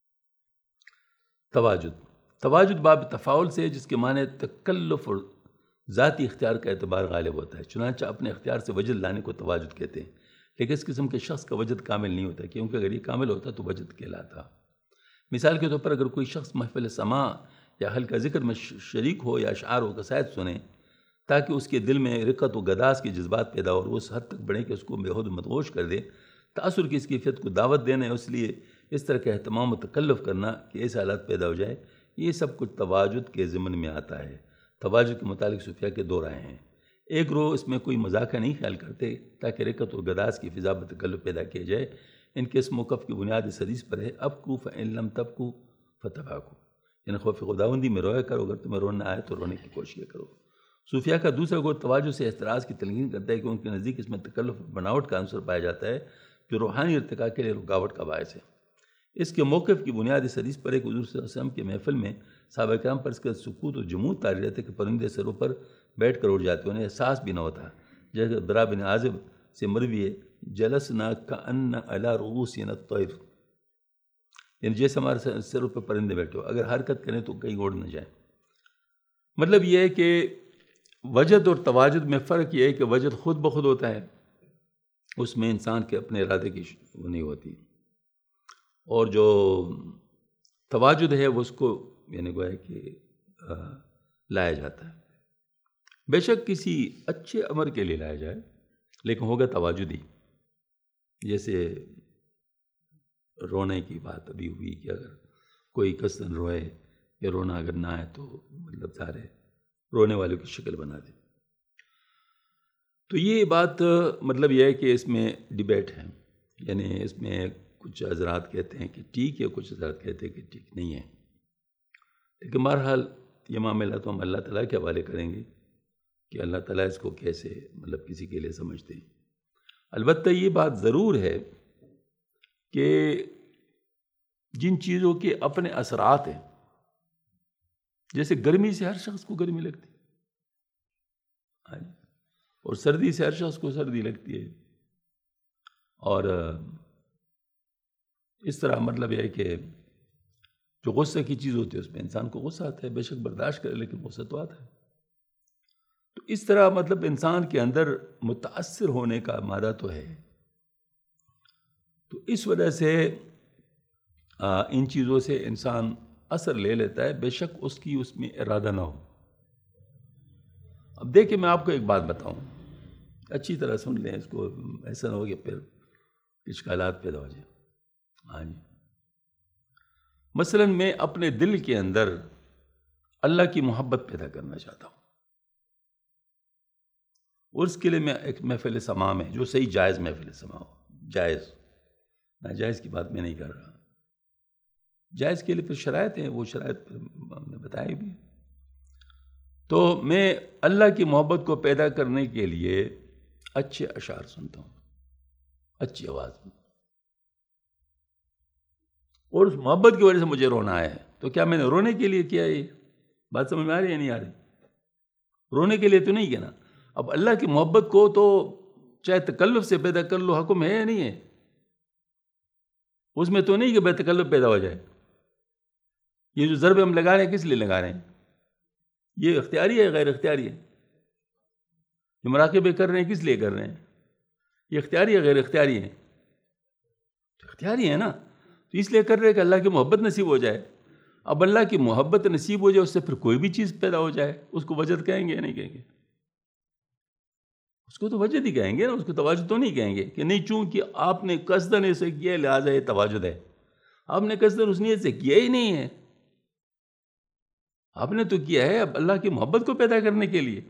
تواجد تواجد باب تفاعل سے، جس کے معنی تکلف اور ذاتی اختیار کا اعتبار غالب ہوتا ہے۔ چنانچہ اپنے اختیار سے وجد لانے کو تواجد کہتے ہیں، لیکن اس قسم کے شخص کا وجد کامل نہیں ہوتا، کیونکہ اگر یہ کامل ہوتا تو وجد کہلاتا۔ مثال کے طور پر اگر کوئی شخص محفل سماع یا حلقہ ذکر میں شریک ہو یا اشعار و قصائد سنے تاکہ اس کے دل میں رقت و گداز کے جذبات پیدا ہو اور وہ اس حد تک بڑھے کہ اس کو بے حد مدغوش کر دے، تاثر کی اس کیفیت کو دعوت دینا ہے، اس لیے اس طرح کا اہتمام و تکلف کرنا کہ ایسے حالات پیدا ہو جائے، یہ سب کچھ تواجد کے ضمن میں آتا ہے۔ تواجد کے متعلق صوفیہ کے دو رائے ہیں۔ ایک روح اس میں کوئی مذاقہ نہیں خیال کرتے تاکہ رقت و گداز کی فضا میں تکلف پیدا کیا جائے۔ ان کے اس موقف کی بنیاد اس حدیث پر ہے، ابکو فإن لم تبکو فتباکو، یعنی خوف خداوندی میں رویا کرو، اگر تمہیں رونا آئے تو رونے کی کوشش کرو۔ صوفیہ کا دوسرا گروہ تواجد سے احتراز کی تلقین کرتا ہے کہ ان کے نزدیک اس میں تکلف اور بناوٹ کا عنصر پایا جاتا ہے جو روحانی ارتقاء کے لیے رکاوٹ کا باعث ہے۔ اس کے موقف کی بنیاد اس حدیث پر ایک حضور صلی اللہ علیہ وسلم کے محفل میں صحابہ کرام پر اس کا سکوت اور جمود طاری رہتے کہ پرندے سروں پر بیٹھ کر اڑ جاتے، انہیں احساس بھی نہ ہوتا، جیسے برا بن عازب سے مروی ہے، جلسنا کأن علی رؤوسنا الطیر، یعنی جیسے ہمارے سروں پر پرندے بیٹھے ہو، اگر حرکت کریں تو کہیں اڑ نہ جائیں۔ مطلب یہ ہے کہ وجد اور تواجد میں فرق یہ ہے کہ وجد خود بخود ہوتا ہے، اس میں انسان کے اپنے ارادے کی وہ نہیں ہوتی، اور جو تواجد ہے وہ اس کو یعنی گویا کہ لایا جاتا ہے۔ بے شک کسی اچھے امر کے لیے لایا جائے لیکن ہوگا تواجد ہی، جیسے رونے کی بات ابھی ہوئی کہ اگر کوئی قصداً روئے یا رونا اگر نہ آئے تو مطلب سارے رونے والوں کی شکل بنا دے۔ تو یہ بات مطلب یہ ہے کہ اس میں ڈیبیٹ ہے، یعنی اس میں کچھ حضرات کہتے ہیں کہ ٹھیک ہے، کچھ حضرات کہتے ہیں کہ ٹھیک نہیں ہے، لیکن بہرحال یہ معاملہ تو ہم اللہ تعالیٰ کے حوالے کریں گے کہ اللہ تعالیٰ اس کو کیسے مطلب کسی کے لیے سمجھتے ہیں۔ البتہ یہ بات ضرور ہے کہ جن چیزوں کے اپنے اثرات ہیں، جیسے گرمی سے ہر شخص کو گرمی لگتی ہے اور سردی سے ہر شخص کو سردی لگتی ہے، اور اس طرح مطلب یہ ہے کہ جو غصے کی چیز ہوتی ہے اس میں انسان کو غصہ آتا ہے، بے شک برداشت کرے لیکن غصہ تو آتا ہے۔ تو اس طرح مطلب انسان کے اندر متاثر ہونے کا مادہ تو ہے، تو اس وجہ سے ان چیزوں سے انسان اثر لے لیتا ہے، بے شک اس کی اس میں ارادہ نہ ہو۔ اب دیکھیں میں آپ کو ایک بات بتاؤں، اچھی طرح سن لیں اس کو، ایسا نہ ہو کہ پھر اشکالات پیدا ہو جائیں۔ ہاں جی، مثلا میں اپنے دل کے اندر اللہ کی محبت پیدا کرنا چاہتا ہوں، اور اس کے لیے میں ایک محفل سماع میں جو صحیح جائز محفل سماع ہو، جائز، ناجائز کی بات میں نہیں کر رہا، جائز کے لیے پھر شرائط ہیں، وہ شرائط ہم نے بتائی بھی۔ تو میں اللہ کی محبت کو پیدا کرنے کے لیے اچھے اشعار سنتا ہوں، اچھی آواز میں، اور اس محبت کی وجہ سے مجھے رونا آیا ہے، تو کیا میں نے رونے کے لیے کیا؟ یہ بات سمجھ میں آ رہی ہے یا نہیں آ رہی؟ رونے کے لیے تو نہیں کیا نا۔ اب اللہ کی محبت کو تو چاہے تکلف سے پیدا کر لو، حکم ہے یا نہیں ہے؟ اس میں تو نہیں کہ بے تکلف پیدا ہو جائے۔ یہ جو ضرب ہم لگا رہے ہیں کس لیے لگا رہے ہیں؟ یہ اختیاری ہے غیر اختیاری ہے؟ جو مراقبے کر رہے ہیں کس لیے کر رہے ہیں؟ یہ اختیاری ہے غیر اختیاری ہے؟ اختیاری ہے نا، تو اس لیے کر رہے ہیں کہ اللہ کی محبت نصیب ہو جائے۔ اب اللہ کی محبت نصیب ہو جائے، اس سے پھر کوئی بھی چیز پیدا ہو جائے، اس کو وجد کہیں گے یا نہیں کہیں گے؟ اس کو تو وجد ہی کہیں گے نا، اس کو تواجد تو نہیں کہیں گے کہ نہیں چونکہ آپ نے قصداً ایسے کیا لہٰذا یہ تواجد ہے۔ آپ نے قصداً اس نیت سے کیا ہی نہیں ہے، آپ نے تو کیا ہے اب اللہ کی محبت کو پیدا کرنے کے لیے۔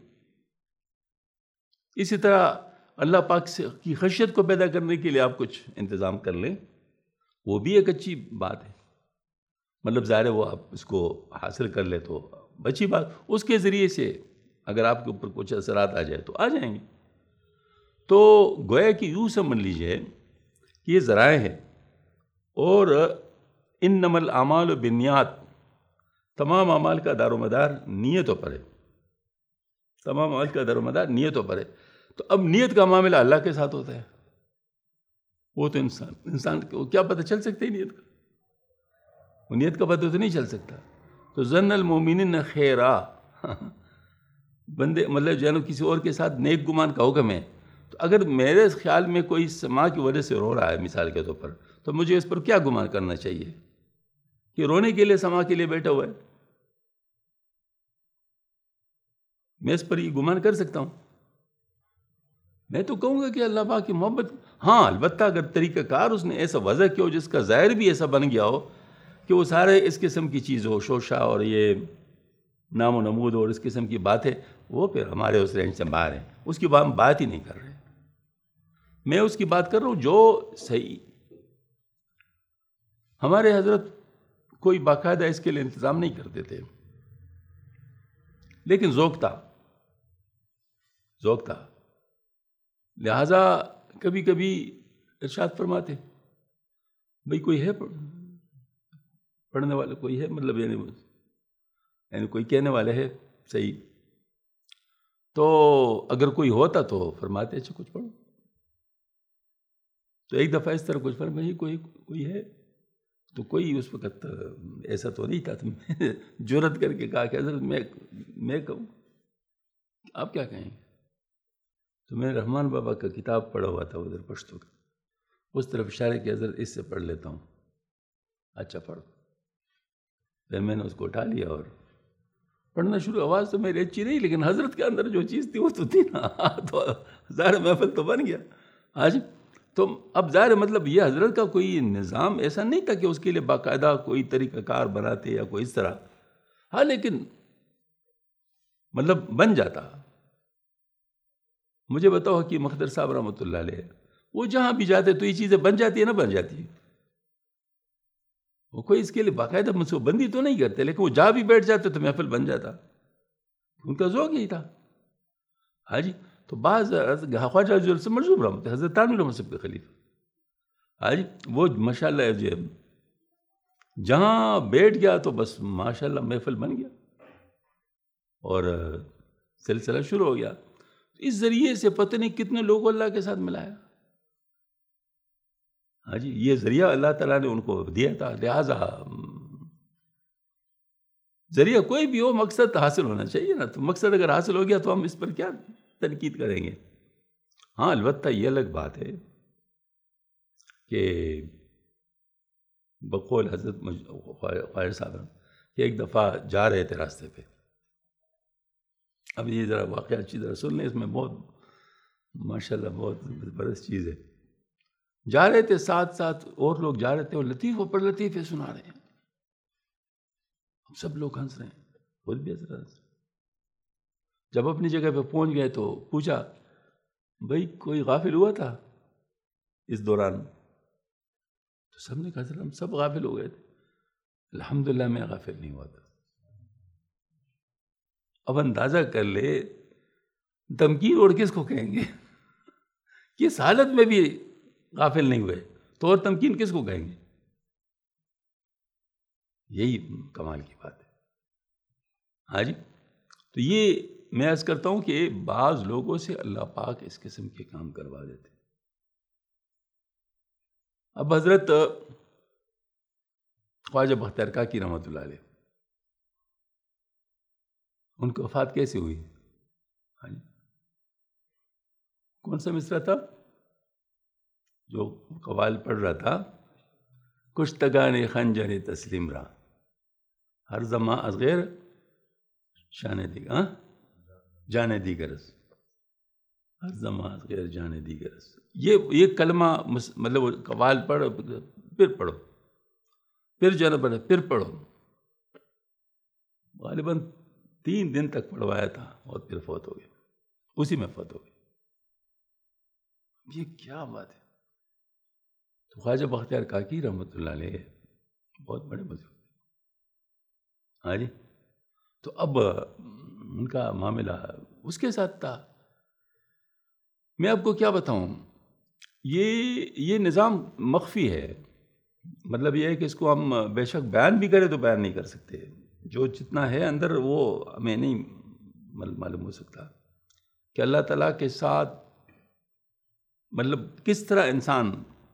اسی طرح اللہ پاک سے کی خشیت کو پیدا کرنے کے لیے آپ کچھ انتظام کر لیں، وہ بھی ایک اچھی بات ہے، مطلب ظاہر ہے وہ آپ اس کو حاصل کر لے تو اچھی بات، اس کے ذریعے سے اگر آپ کے اوپر کچھ اثرات آ جائے تو آ جائیں گے۔ تو گویا کہ یوں سمجھ لیجیے کہ یہ ذرائع ہے، اور انما الاعمال بالنیات، تمام اعمال کا دار و مدار نیتوں پر ہے، تمام اعمال کا دار و مدار نیتوں پر ہے۔ تو اب نیت کا معاملہ اللہ کے ساتھ ہوتا ہے، وہ تو انسان انسان کو کیا پتہ چل سکتا ہے نیت کا، وہ نیت کا پتہ تو نہیں چل سکتا۔ تو ظن المؤمنین خیرا، بندے مطلب جو ہے نا کسی اور کے ساتھ نیک گمان کا حکم ہے، تو اگر میرے خیال میں کوئی سما کی وجہ سے رو رہا ہے مثال کے طور پر، تو مجھے اس پر کیا گمان کرنا چاہیے کہ رونے کے لیے سما کے لیے بیٹھا ہوا ہے؟ میں اس پر یہ گمان کر سکتا ہوں؟ میں تو کہوں گا کہ اللہ پاک کی محبت، ہاں البتہ اگر طریقہ کار اس نے ایسا وضع کیا ہو جس کا ظاہر بھی ایسا بن گیا ہو کہ وہ سارے اس قسم کی چیز ہو، شوشہ اور یہ نام و نمود اور اس قسم کی باتیں، وہ پھر ہمارے اس رینج سے باہر ہیں، اس کی ہم بات ہی نہیں کر رہے۔ میں اس کی بات کر رہا ہوں جو صحیح، ہمارے حضرت کوئی باقاعدہ اس کے لیے انتظام نہیں کرتے تھے، لیکن ذوق تھا، ذوق تھا، لہٰذا کبھی کبھی ارشاد فرماتے بھئی کوئی ہے پڑھنے والا، کوئی ہے مطلب یعنی یعنی کوئی کہنے والے ہے صحیح، تو اگر کوئی ہوتا تو فرماتے اچھا کچھ پڑھو۔ تو ایک دفعہ اس طرح کچھ فرمائی کوئی کوئی ہے، تو کوئی اس وقت ایسا تو نہیں تھا، تو میں جرأت کر کے کہا کہ حضرت میں میں کہوں، آپ کیا کہیں گے؟ تو میں نے رحمان بابا کا کتاب پڑھا ہوا تھا ادھر پشتو کا، اس طرف اشارے کہ حضرت اس سے پڑھ لیتا ہوں، اچھا پڑھو۔ پھر میں نے اس کو اٹھا لیا اور پڑھنا شروع، آواز تو میری اچھی نہیں لیکن حضرت کے اندر جو چیز تھی وہ تو تھی نا، تو ظاہر محفل تو بن گیا آج۔ تو اب ظاہر مطلب یہ حضرت کا کوئی نظام ایسا نہیں تھا کہ اس کے لیے باقاعدہ کوئی طریقہ کار بناتے یا کوئی اس طرح، ہاں لیکن مطلب بن جاتا۔ مجھے بتاؤ کہ مخدر صاحب رحمۃ اللہ علیہ وہ جہاں بھی جاتے تو یہ چیزیں بن جاتی ہے نا، بن جاتی ہے، وہ کوئی اس کے لیے باقاعدہ منصوبہ بندی تو نہیں کرتے، لیکن وہ جہاں بھی بیٹھ جاتے تو محفل بن جاتا، ان کا ذوق یہی تھا۔ ہاں جی، تو بعض خواجہ سے مرزوق رحمت حضرت تانوی رحمت صاحب کے خلیفہ، ہاں جی، وہ ماشاءاللہ جو جہاں بیٹھ گیا تو بس ماشاءاللہ محفل بن گیا اور سلسلہ شروع ہو گیا۔ اس ذریعے سے پتہ نہیں کتنے لوگوں اللہ کے ساتھ ملایا۔ ہاں جی، یہ ذریعہ اللہ تعالیٰ نے ان کو دیا تھا، لہٰذا ذریعہ کوئی بھی ہو مقصد حاصل ہونا چاہیے نا، تو مقصد اگر حاصل ہو گیا تو ہم اس پر کیا تنقید کریں گے۔ ہاں البتہ یہ الگ بات ہے کہ بقول حضرت خواجہ صاحب کہ ایک دفعہ جا رہے تھے راستے پہ، اب یہ ذرا واقعہ اچھی طرح سن لیں، اس میں بہت ماشاءاللہ بہت زبردست چیز ہے۔ جا رہے تھے، ساتھ ساتھ اور لوگ جا رہے تھے اور لطیفوں پر لطیفے سنا رہے ہیں، سب لوگ ہنس رہے ہیں، خود بھی ہنس رہے ہیں۔ جب اپنی جگہ پہ پہنچ گئے تو پوچھا بھئی کوئی غافل ہوا تھا اس دوران؟ تو سب نے کہا سر ہم سب غافل ہو گئے تھے۔ الحمدللہ میں غافل نہیں ہوا تھا۔ اب اندازہ کر لے تمکین اور کس کو کہیں گے کہ اس حالت میں بھی غافل نہیں ہوئے تو اور تمکین کس کو کہیں گے؟ یہی کمال کی بات ہے۔ ہاں جی، تو یہ میں عرض کرتا ہوں کہ بعض لوگوں سے اللہ پاک اس قسم کے کام کروا دیتے۔ اب حضرت خواجہ بختیار کاکی رحمۃ اللہ علیہ، ان کی وفات کیسے ہوئی؟ ہاں جی، کون سا مصرع تھا جو قوال پڑھ رہا تھا؟ کشتگان خنجر تسلیم را ہر زماں از غیر شان دیگر جانے دیگرس، ہر زماں از غیر جانے دیگرس۔ یہ یہ کلمہ مطلب قوال پڑھو پھر پڑھو پھر جو ہے نا پڑھو پھر پڑھو، غالباً تین دن تک پڑھوایا تھا اور پھر فوت ہو گیا، اسی میں فوت ہو گیا۔ یہ کیا بات ہے! تو خواجہ بختیار کاکی رحمۃ اللہ علیہ بہت بڑے بزرگ، ہاں جی، تو اب ان کا معاملہ اس کے ساتھ تھا. میں آپ کو کیا بتاؤں، یہ یہ نظام مخفی ہے. مطلب یہ ہے کہ اس کو ہم بے شک بیان بھی کریں تو بیان نہیں کر سکتے. جو جتنا ہے اندر وہ ہمیں نہیں معلوم ہو سکتا کہ اللہ تعالیٰ کے ساتھ مطلب کس طرح انسان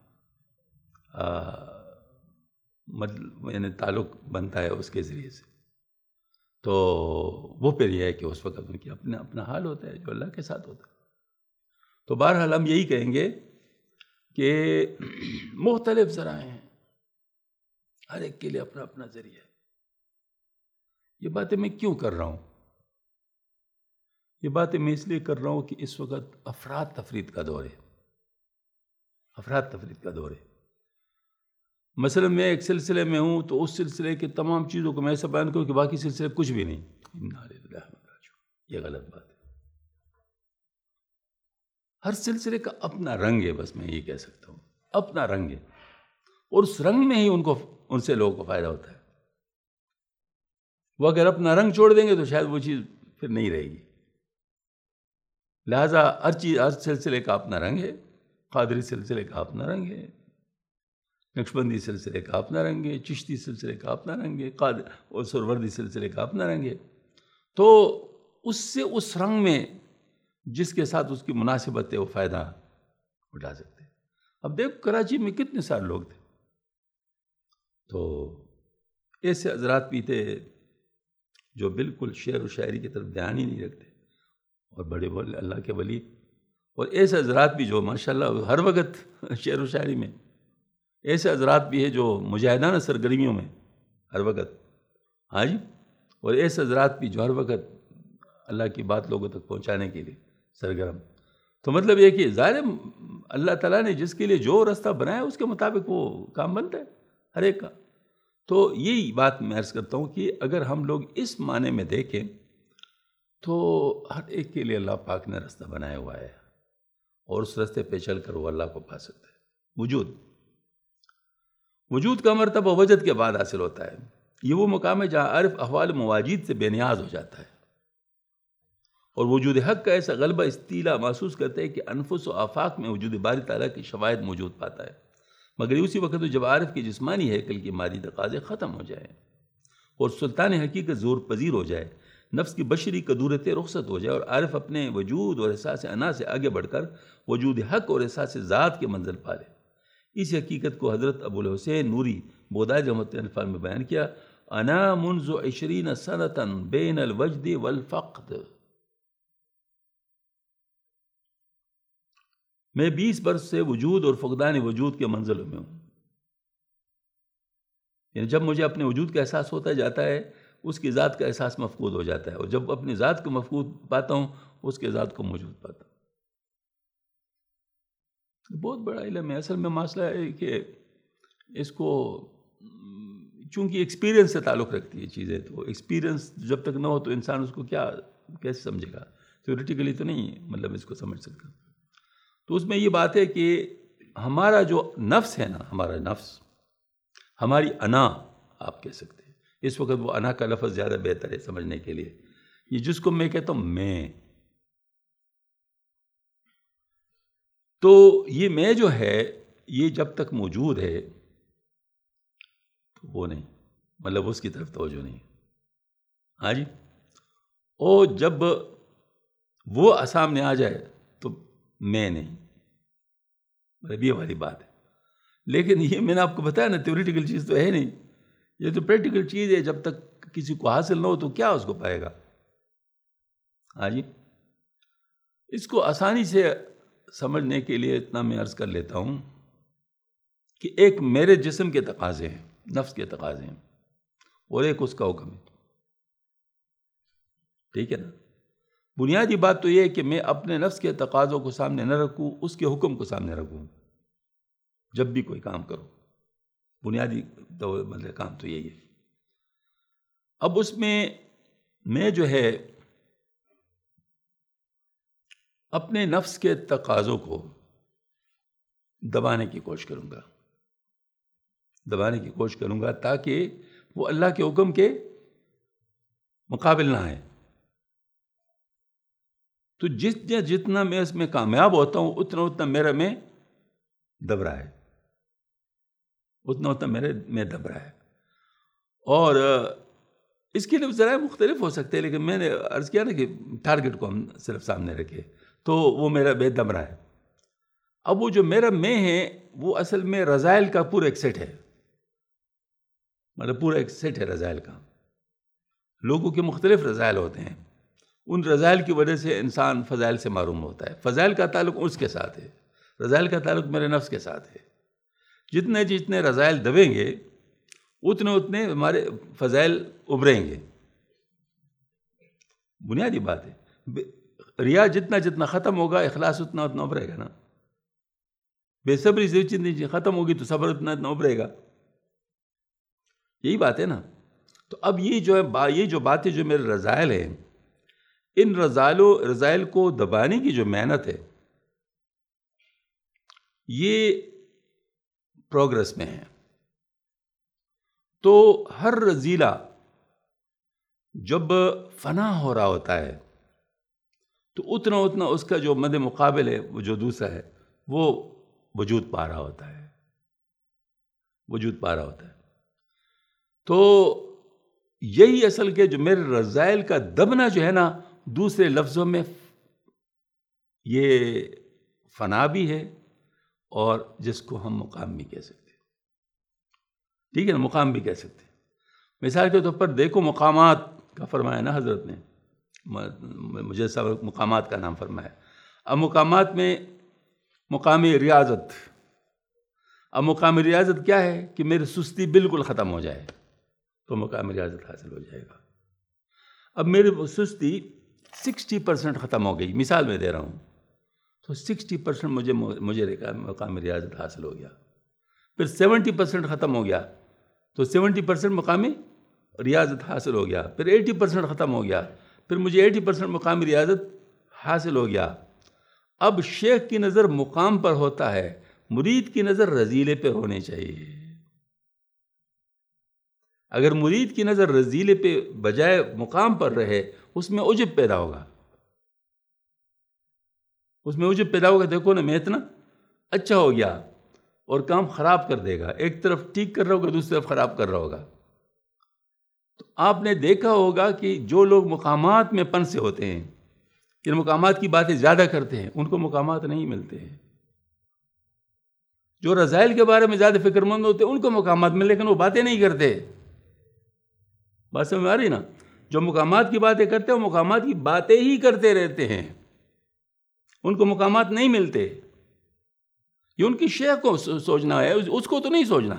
مطلب یعنی تعلق بنتا ہے اس کے ذریعے سے. تو وہ پھر یہ ہے کہ اس وقت ان کی اپنا اپنا حال ہوتا ہے جو اللہ کے ساتھ ہوتا ہے. تو بہرحال ہم یہی کہیں گے کہ مختلف ذرائع ہیں، ہر ایک کے لیے اپنا اپنا ذریعہ ہے. یہ باتیں میں کیوں کر رہا ہوں؟ یہ باتیں میں اس لیے کر رہا ہوں کہ اس وقت افراد تفرید کا دور ہے. افراد تفرید کا دور ہے. مثلا میں ایک سلسلے میں ہوں تو اس سلسلے کے تمام چیزوں کو میں ایسا بیان کروں کہ باقی سلسلے کچھ بھی نہیں. یہ غلط بات ہے. ہر سلسلے کا اپنا رنگ ہے، بس میں یہ کہہ سکتا ہوں اپنا رنگ ہے، اور اس رنگ میں ہی ان کو ان سے لوگوں کو فائدہ ہوتا ہے. وہ اگر اپنا رنگ چھوڑ دیں گے تو شاید وہ چیز پھر نہیں رہے گی. لہٰذا ہر چیز ہر سلسلے کا اپنا رنگ ہے. قادری سلسلے کا اپنا رنگ ہے، نقشبندی سلسلے کا اپنا رنگ ہے، چشتی سلسلے کا اپنا رنگ ہے، قادر اور سروردی سلسلے کا اپنا رنگ ہے. تو اس سے اس رنگ میں جس کے ساتھ اس کی مناسبت ہے وہ فائدہ اٹھا سکتے ہیں. اب دیکھو کراچی میں کتنے سارے لوگ تھے، تو ایسے حضرات بھی تھے جو بالکل شعر و شاعری کی طرف دھیان ہی نہیں رکھتے اور بڑے بولے اللہ کے ولی، اور ایسے حضرات بھی جو ماشاءاللہ ہر وقت شعر و شاعری میں، ایسے حضرات بھی ہیں جو مجاہدانہ سرگرمیوں میں ہر وقت، ہاں جی، اور ایسے حضرات بھی جو ہر وقت اللہ کی بات لوگوں تک پہنچانے کے لیے سرگرم. تو مطلب یہ کہ ظاہر اللہ تعالیٰ نے جس کے لیے جو راستہ بنایا اس کے مطابق وہ کام بنتا ہے ہر ایک کا. تو یہی بات میں عرض کرتا ہوں کہ اگر ہم لوگ اس معنی میں دیکھیں تو ہر ایک کے لیے اللہ پاک نے راستہ بنایا ہوا ہے، اور اس راستے پہ چل کر وہ اللہ کو پا سکتا ہے. وجود وجود کا مرتبہ وجد کے بعد حاصل ہوتا ہے. یہ وہ مقام ہے جہاں عارف احوال مواجید سے بے نیاز ہو جاتا ہے، اور وجود حق کا ایسا غلبہ استیلا محسوس کرتا ہے کہ انفس و آفاق میں وجود باری تعالیٰ کی شواہد موجود پاتا ہے. مگر اسی وقت جب عارف کی جسمانی ہیکل کی مادی تقاضے ختم ہو جائے اور سلطان حقیقت زور پذیر ہو جائے، نفس کی بشری قدورتیں رخصت ہو جائے، اور عارف اپنے وجود اور احساس انا سے آگے بڑھ کر وجود حق اور احساس ذات کے منزل پا لے. اس حقیقت کو حضرت ابو الحسین نوری بودائی رحمۃ اللہ علیہ میں بیان کیا: انا منذ عشرین سنتا بین الوجد والفقد. میں بیس برس سے وجود اور فقدان وجود کے منزلوں میں ہوں. یعنی جب مجھے اپنے وجود کا احساس ہوتا جاتا ہے اس کی ذات کا احساس مفقود ہو جاتا ہے، اور جب اپنی ذات کو مفقود پاتا ہوں اس کے ذات کو موجود پاتا ہوں. بہت بڑا علم ہے. اصل میں مسئلہ ہے کہ اس کو چونکہ ایکسپیرینس سے تعلق رکھتی ہے چیزیں، تو ایکسپیرینس جب تک نہ ہو تو انسان اس کو کیا کیسے سمجھے گا؟ تھیوریٹیکلی تو نہیں مطلب اس کو سمجھ سکتا. تو اس میں یہ بات ہے کہ ہمارا جو نفس ہے نا، ہمارا نفس، ہماری انا آپ کہہ سکتے ہیں، اس وقت وہ انا کا لفظ زیادہ بہتر ہے سمجھنے کے لیے. یہ جس کو میں کہتا ہوں میں، تو یہ میں جو ہے یہ جب تک موجود ہے تو وہ نہیں، مطلب اس کی طرف توجہ نہیں. ہاں جی، اور جب وہ سامنے آ جائے تو میں نہیں، مطلب یہ والی بات ہے. لیکن یہ میں نے آپ کو بتایا نا، تھیوریٹیکل چیز تو ہے نہیں، یہ تو پریکٹیکل چیز ہے. جب تک کسی کو حاصل نہ ہو تو کیا اس کو پائے گا؟ ہاں جی، اس کو آسانی سے سمجھنے کے لیے اتنا میں عرض کر لیتا ہوں کہ ایک میرے جسم کے تقاضے ہیں، نفس کے تقاضے ہیں، اور ایک اس کا حکم ہے. ٹھیک ہے نا؟ بنیادی بات تو یہ ہے کہ میں اپنے نفس کے تقاضوں کو سامنے نہ رکھوں، اس کے حکم کو سامنے رکھوں جب بھی کوئی کام کرو. بنیادی مطلب کام تو یہی ہے. اب اس میں میں جو ہے اپنے نفس کے تقاضوں کو دبانے کی کوشش کروں گا. دبانے کی کوشش کروں گا تاکہ وہ اللہ کے حکم کے مقابل نہ آئے. تو جتنا جتنا میں اس میں کامیاب ہوتا ہوں اتنا اتنا میرا میں دب رہا ہے، اتنا اتنا میرے میں دب رہا ہے. اور اس کے لیے ذرائع مختلف ہو سکتے ہیں، لیکن میں نے عرض کیا نا کہ ٹارگٹ کو ہم صرف سامنے رکھے تو وہ میرا میں دب رہا ہے. اب وہ جو میرا میں ہے وہ اصل میں رذائل کا پورا ایک سیٹ ہے، مطلب پورا ایک سیٹ ہے رذائل کا. لوگوں کے مختلف رذائل ہوتے ہیں، ان رذائل کی وجہ سے انسان فضائل سے معروم ہوتا ہے. فضائل کا تعلق اس کے ساتھ ہے، رذائل کا تعلق میرے نفس کے ساتھ ہے. جتنے جتنے رذائل دبیں گے اتنے اتنے ہمارے فضائل ابھریں گے. بنیادی بات ہے. ریا جتنا جتنا ختم ہوگا اخلاص اتنا اتنا ابھرے گا نا. بے صبری سے جتنی ختم ہوگی تو صبر اتنا اتنا ابھرے گا. یہی بات ہے نا. تو اب یہ جو ہے با یہ جو باتیں جو میرے رذائل ہیں، ان رذائل و رذائل کو دبانے کی جو محنت ہے یہ پروگرس میں ہے. تو ہر رذیلہ جب فنا ہو رہا ہوتا ہے تو اتنا اتنا اس کا جو مد مقابل ہے وہ جو دوسرا ہے وہ وجود پا رہا ہوتا ہے وجود پا رہا ہوتا ہے. تو یہی اصل کے جو میرے رذائل کا دبنا جو ہے نا، دوسرے لفظوں میں یہ فنا بھی ہے اور جس کو ہم مقام بھی کہہ سکتے ہیں. ٹھیک ہے نا، مقام بھی کہہ سکتے ہیں. مثال کے طور پر دیکھو مقامات کا فرمایا نا حضرت نے، مجھے سب مقامات کا نام فرمایا. اب مقامات میں مقام ریاضت. اب مقام ریاضت کیا ہے کہ میری سستی بالکل ختم ہو جائے تو مقام ریاضت حاصل ہو جائے گا. اب میری سستی سکسٹی پرسنٹ ختم ہو گئی، مثال میں دے رہا ہوں، تو سکسٹی پرسنٹ مجھے مجھے مقام ریاضت حاصل ہو گیا. پھر سیونٹی پرسنٹ ختم ہو گیا تو سیونٹی پرسنٹ مقام ریاضت حاصل ہو گیا. پھر ایٹی پرسنٹ ختم ہو گیا، پھر مجھے ایٹی پرسنٹ مقام ریاضت حاصل ہو گیا. اب شیخ کی نظر مقام پر ہوتا ہے، مرید کی نظر رذیلے پہ ہونی چاہیے. اگر مرید کی نظر رذیلے پہ بجائے مقام پر رہے اس میں عجب پیدا ہوگا اس میں عجب پیدا ہوگا. دیکھو نا میں اتنا اچھا ہو گیا اور کام خراب کر دے گا. ایک طرف ٹھیک کر رہا ہوگا دوسری طرف خراب کر رہا ہوگا. تو آپ نے دیکھا ہوگا کہ جو لوگ مقامات میں پن سے ہوتے ہیں، جن مقامات کی باتیں زیادہ کرتے ہیں، ان کو مقامات نہیں ملتے ہیں. جو رذائل کے بارے میں زیادہ فکر مند ہوتے ہیں ان کو مقامات ملے، لیکن وہ باتیں نہیں کرتے. بات سمجھ میں آ رہی نا؟ جو مقامات کی باتیں کرتے ہیں وہ مقامات کی باتیں ہی کرتے رہتے ہیں، ان کو مقامات نہیں ملتے. یہ ان کی شیخ کو سوچنا ہے، اس کو تو نہیں سوچنا.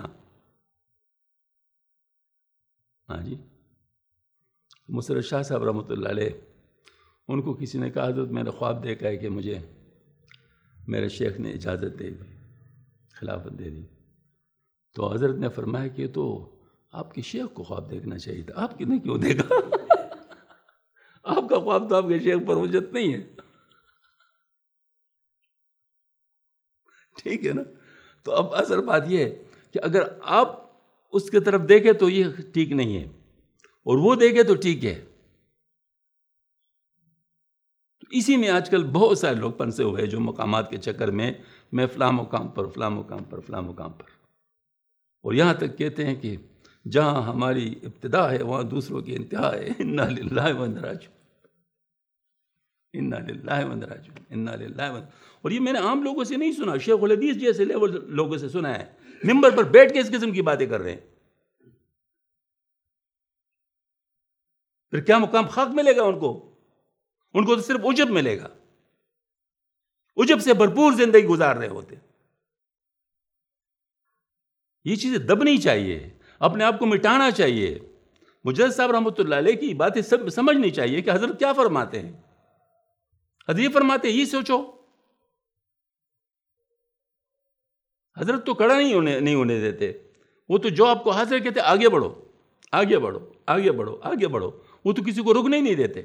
ہاں جی. مسرت شاہ صاحب رحمۃ اللہ علیہ، ان کو کسی نے کہا حضرت میں نے خواب دیکھا ہے کہ مجھے میرے شیخ نے اجازت دے دی، خلافت دے دی. تو حضرت نے فرمایا کہ تو آپ کے شیخ کو خواب دیکھنا چاہیے تھا، آپ نے کیوں دیکھا؟ آپ کا خواب تو آپ کے شیخ پر حجت نہیں ہے. ٹھیک ہے نا؟ تو اب اصل بات یہ ہے کہ اگر آپ اس کی طرف دیکھیں تو یہ ٹھیک نہیں ہے اور وہ دیکھے تو ٹھیک ہے. تو اسی میں آج کل بہت سارے لوگ پنسے ہوئے جو مقامات کے چکر میں میں فلاں مقام پر فلاں مقام پر فلاں مقام پر، اور یہاں تک کہتے ہیں کہ جہاں ہماری ابتدا ہے وہاں دوسروں کی انتہا ہے. انا للہ و انا راجعون، انا للہ و انا راجعون، انا للہ و. اور یہ میں نے عام لوگوں سے نہیں سنا، شیخ الحدیث جیسے لیول لوگوں سے سنا ہے. ممبر پر بیٹھ کے اس قسم کی باتیں کر رہے ہیں. پھر کیا مقام خاک ملے گا ان کو؟ ان کو تو صرف عجب ملے گا. عجب سے بھرپور زندگی گزار رہے ہوتے. یہ چیزیں دبنی چاہیے، اپنے آپ کو مٹانا چاہیے. مجدد صاحب رحمۃ اللہ علیہ کی باتیں سب سمجھنی چاہیے کہ حضرت کیا فرماتے ہیں. حضرت یہ فرماتے ہیں، یہ سوچو. حضرت تو کڑا نہیں ہونے نہیں ہونے دیتے. وہ تو جو آپ کو حاصل کہتے آگے بڑھو آگے بڑھو آگے بڑھو آگے بڑھو، وہ تو کسی کو رکنے نہیں دیتے.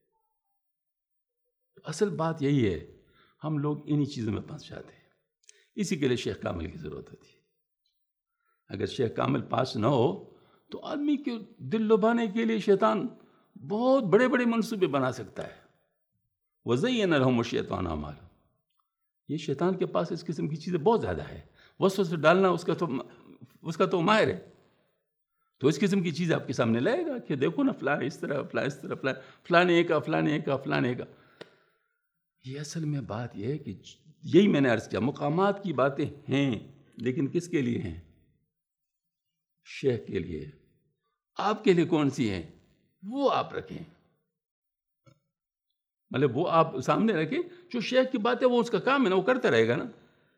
اصل بات یہی ہے، ہم لوگ انہی چیزوں میں پھنس جاتے ہیں. اسی کے لیے شیخ کامل کی ضرورت ہوتی ہے. اگر شیخ کامل پاس نہ ہو تو آدمی کے دل لبھانے کے لیے شیطان بہت بڑے بڑے منصوبے بنا سکتا ہے. وَزَيَّنَ لَهُمُ الشَّيْطَانُ أَعْمَالَهُمْ. یہ شیطان کے پاس اس قسم کی چیزیں بہت زیادہ ہے. وسوسے ڈالنا اس کا تو اس کا تو ماہر ہے. تو اس قسم کی چیز آپ کے سامنے لائے گا کہ دیکھو نا فلاں اس طرح فلاں اس طرح فلاں فلانے کا فلانے کا فلانے کا. یہ اصل میں بات یہ ہے کہ یہی میں نے عرض کیا، مقامات کی باتیں ہیں لیکن کس کے لیے ہیں؟ شیخ کے لیے. آپ کے لیے کون سی ہیں وہ آپ رکھیں، مطلب وہ آپ سامنے رکھیں. جو شیخ کی بات ہے وہ اس کا کام ہے نا، وہ کرتا رہے گا نا،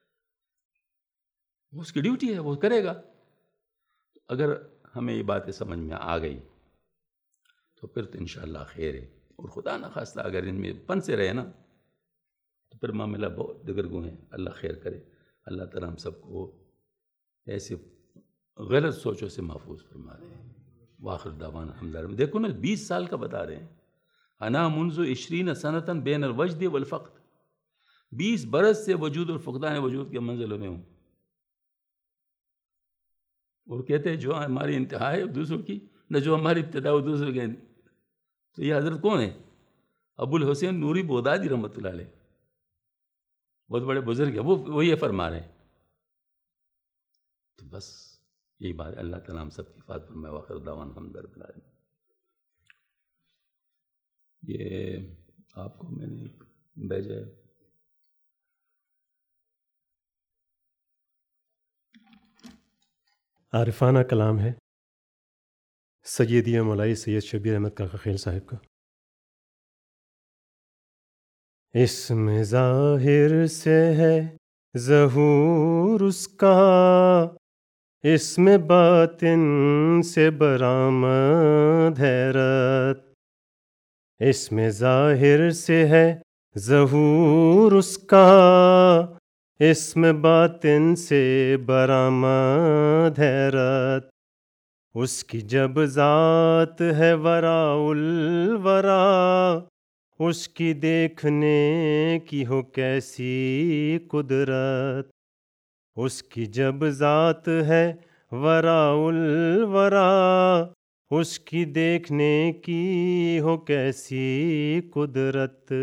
وہ اس کی ڈیوٹی ہے، وہ کرے گا. اگر ہمیں یہ باتیں سمجھ میں آ گئی تو پھر تو انشاءاللہ خیر ہے. اور خدا نہ خواستہ اگر ان میں پن سے رہے نا تو پھر معاملہ بہت دگرگوں ہیں. اللہ خیر کرے. اللہ تعالیٰ ہم سب کو ایسے غلط سوچوں سے محفوظ فرما دے. واخر دعوانا الحمد للہ. دیکھو نا بیس سال کا بتا رہے ہیں. انا منذ عشرین سنتاً بین الوجد والفقد. بیس برس سے وجود اور فقدان وجود کے منزلوں میں ہوں. اور کہتے ہیں جو ہماری انتہا ہے دوسروں کی، نہ جو ہماری ابتدا ہے دوسروں کے. تو یہ حضرت کون ہیں؟ ابو الحسین نوری بغدادی رحمۃ اللہ علیہ، بہت بڑے بزرگ ہیں. وہ وہ یہ فرما رہے ہیں. تو بس یہی بات. اللہ تعالیٰ ہم سب کی حفاظت فرمائے. واخر دعوانا الحمد للہ رب العالمین. یہ آپ کو میں نے بھیجا ہے. عارفانہ کلام ہے سیدی مولائی سید شبیر احمد کاکا خیل صاحب کا. اسم ظاہر سے ہے ظہور اس کا، اسم باطن سے برآمد حیرت. اسم ظاہر سے ہے ظہور اس کا، اسم باطن سے برآمد حیرت. اس کی جب ذات ہے وراء الورا، اس کی دیکھنے کی ہو کیسی قدرت. اس کی جب ذات ہے وراء الورا، اس کی دیکھنے کی ہو کیسی قدرت.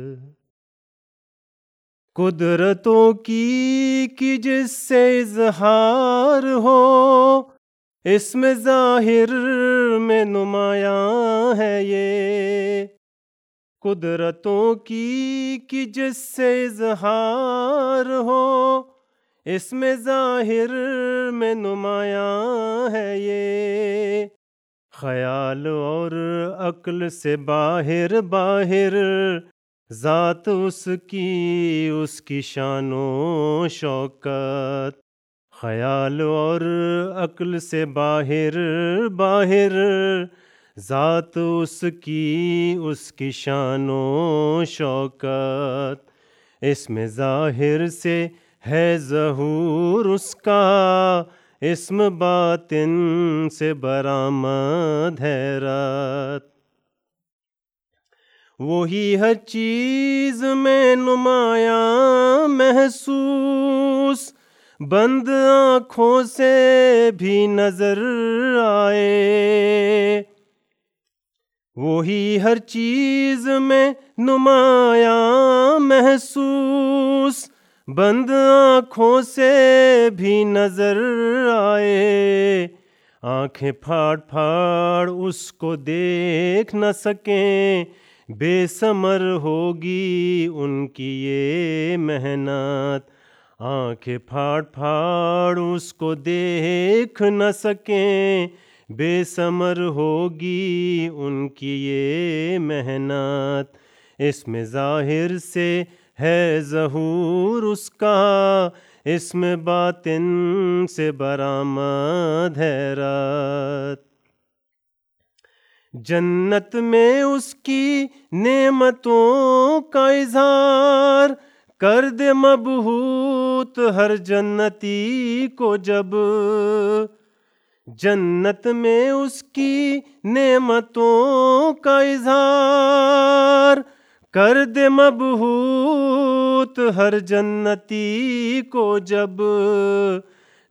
قدرتوں کی کی جس سے اظہار ہو، اسم ظاہر میں نمایاں ہے یہ. قدرتوں کی کی جس سے اظہار ہو، اسم ظاہر میں نمایاں ہے یہ. خیال اور عقل سے باہر باہر، ذات اس کی اس کی شان و شوکت. خیال اور عقل سے باہر باہر، ذات اس کی اس کی شان و شوکت. اسم ظاہر سے ہے ظہور اس کا، اسم باطن سے برآمد حیرت. وہی ہر چیز میں نمایاں محسوس، بند آنکھوں سے بھی نظر آئے. وہی ہر چیز میں نمایاں محسوس، بند آنکھوں سے بھی نظر آئے. آنکھیں پھاڑ پھاڑ اس کو دیکھ نہ سکیں، بے ثمر ہوگی ان کی یہ محنت. آنکھیں پھاڑ پھاڑ اس کو دیکھ نہ سکیں، بے ثمر ہوگی ان کی یہ محنت. اسم ظاہر سے ہے ظہور اس کا، اسم باطن سے برآمد حیرت. جنت میں اس کی نعمتوں کا اظہار کر دے مبہوت ہر جنتی کو جب. جنت میں اس کی نعمتوں کا اظہار کر دے مبہوت ہر جنتی کو جب.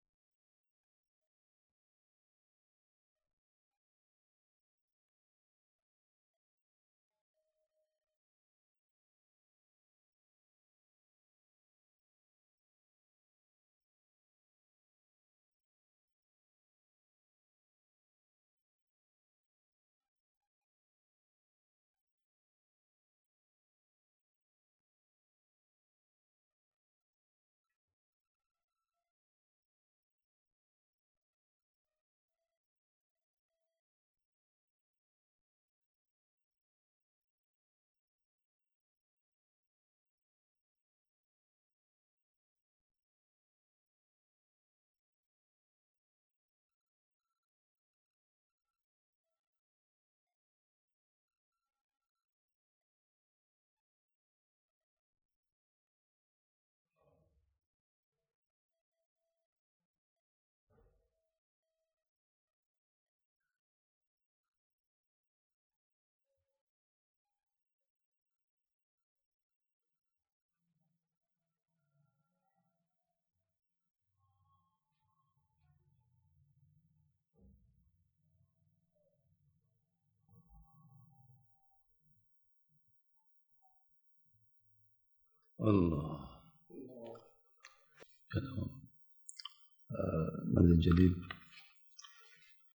اللہ منزل جلیل.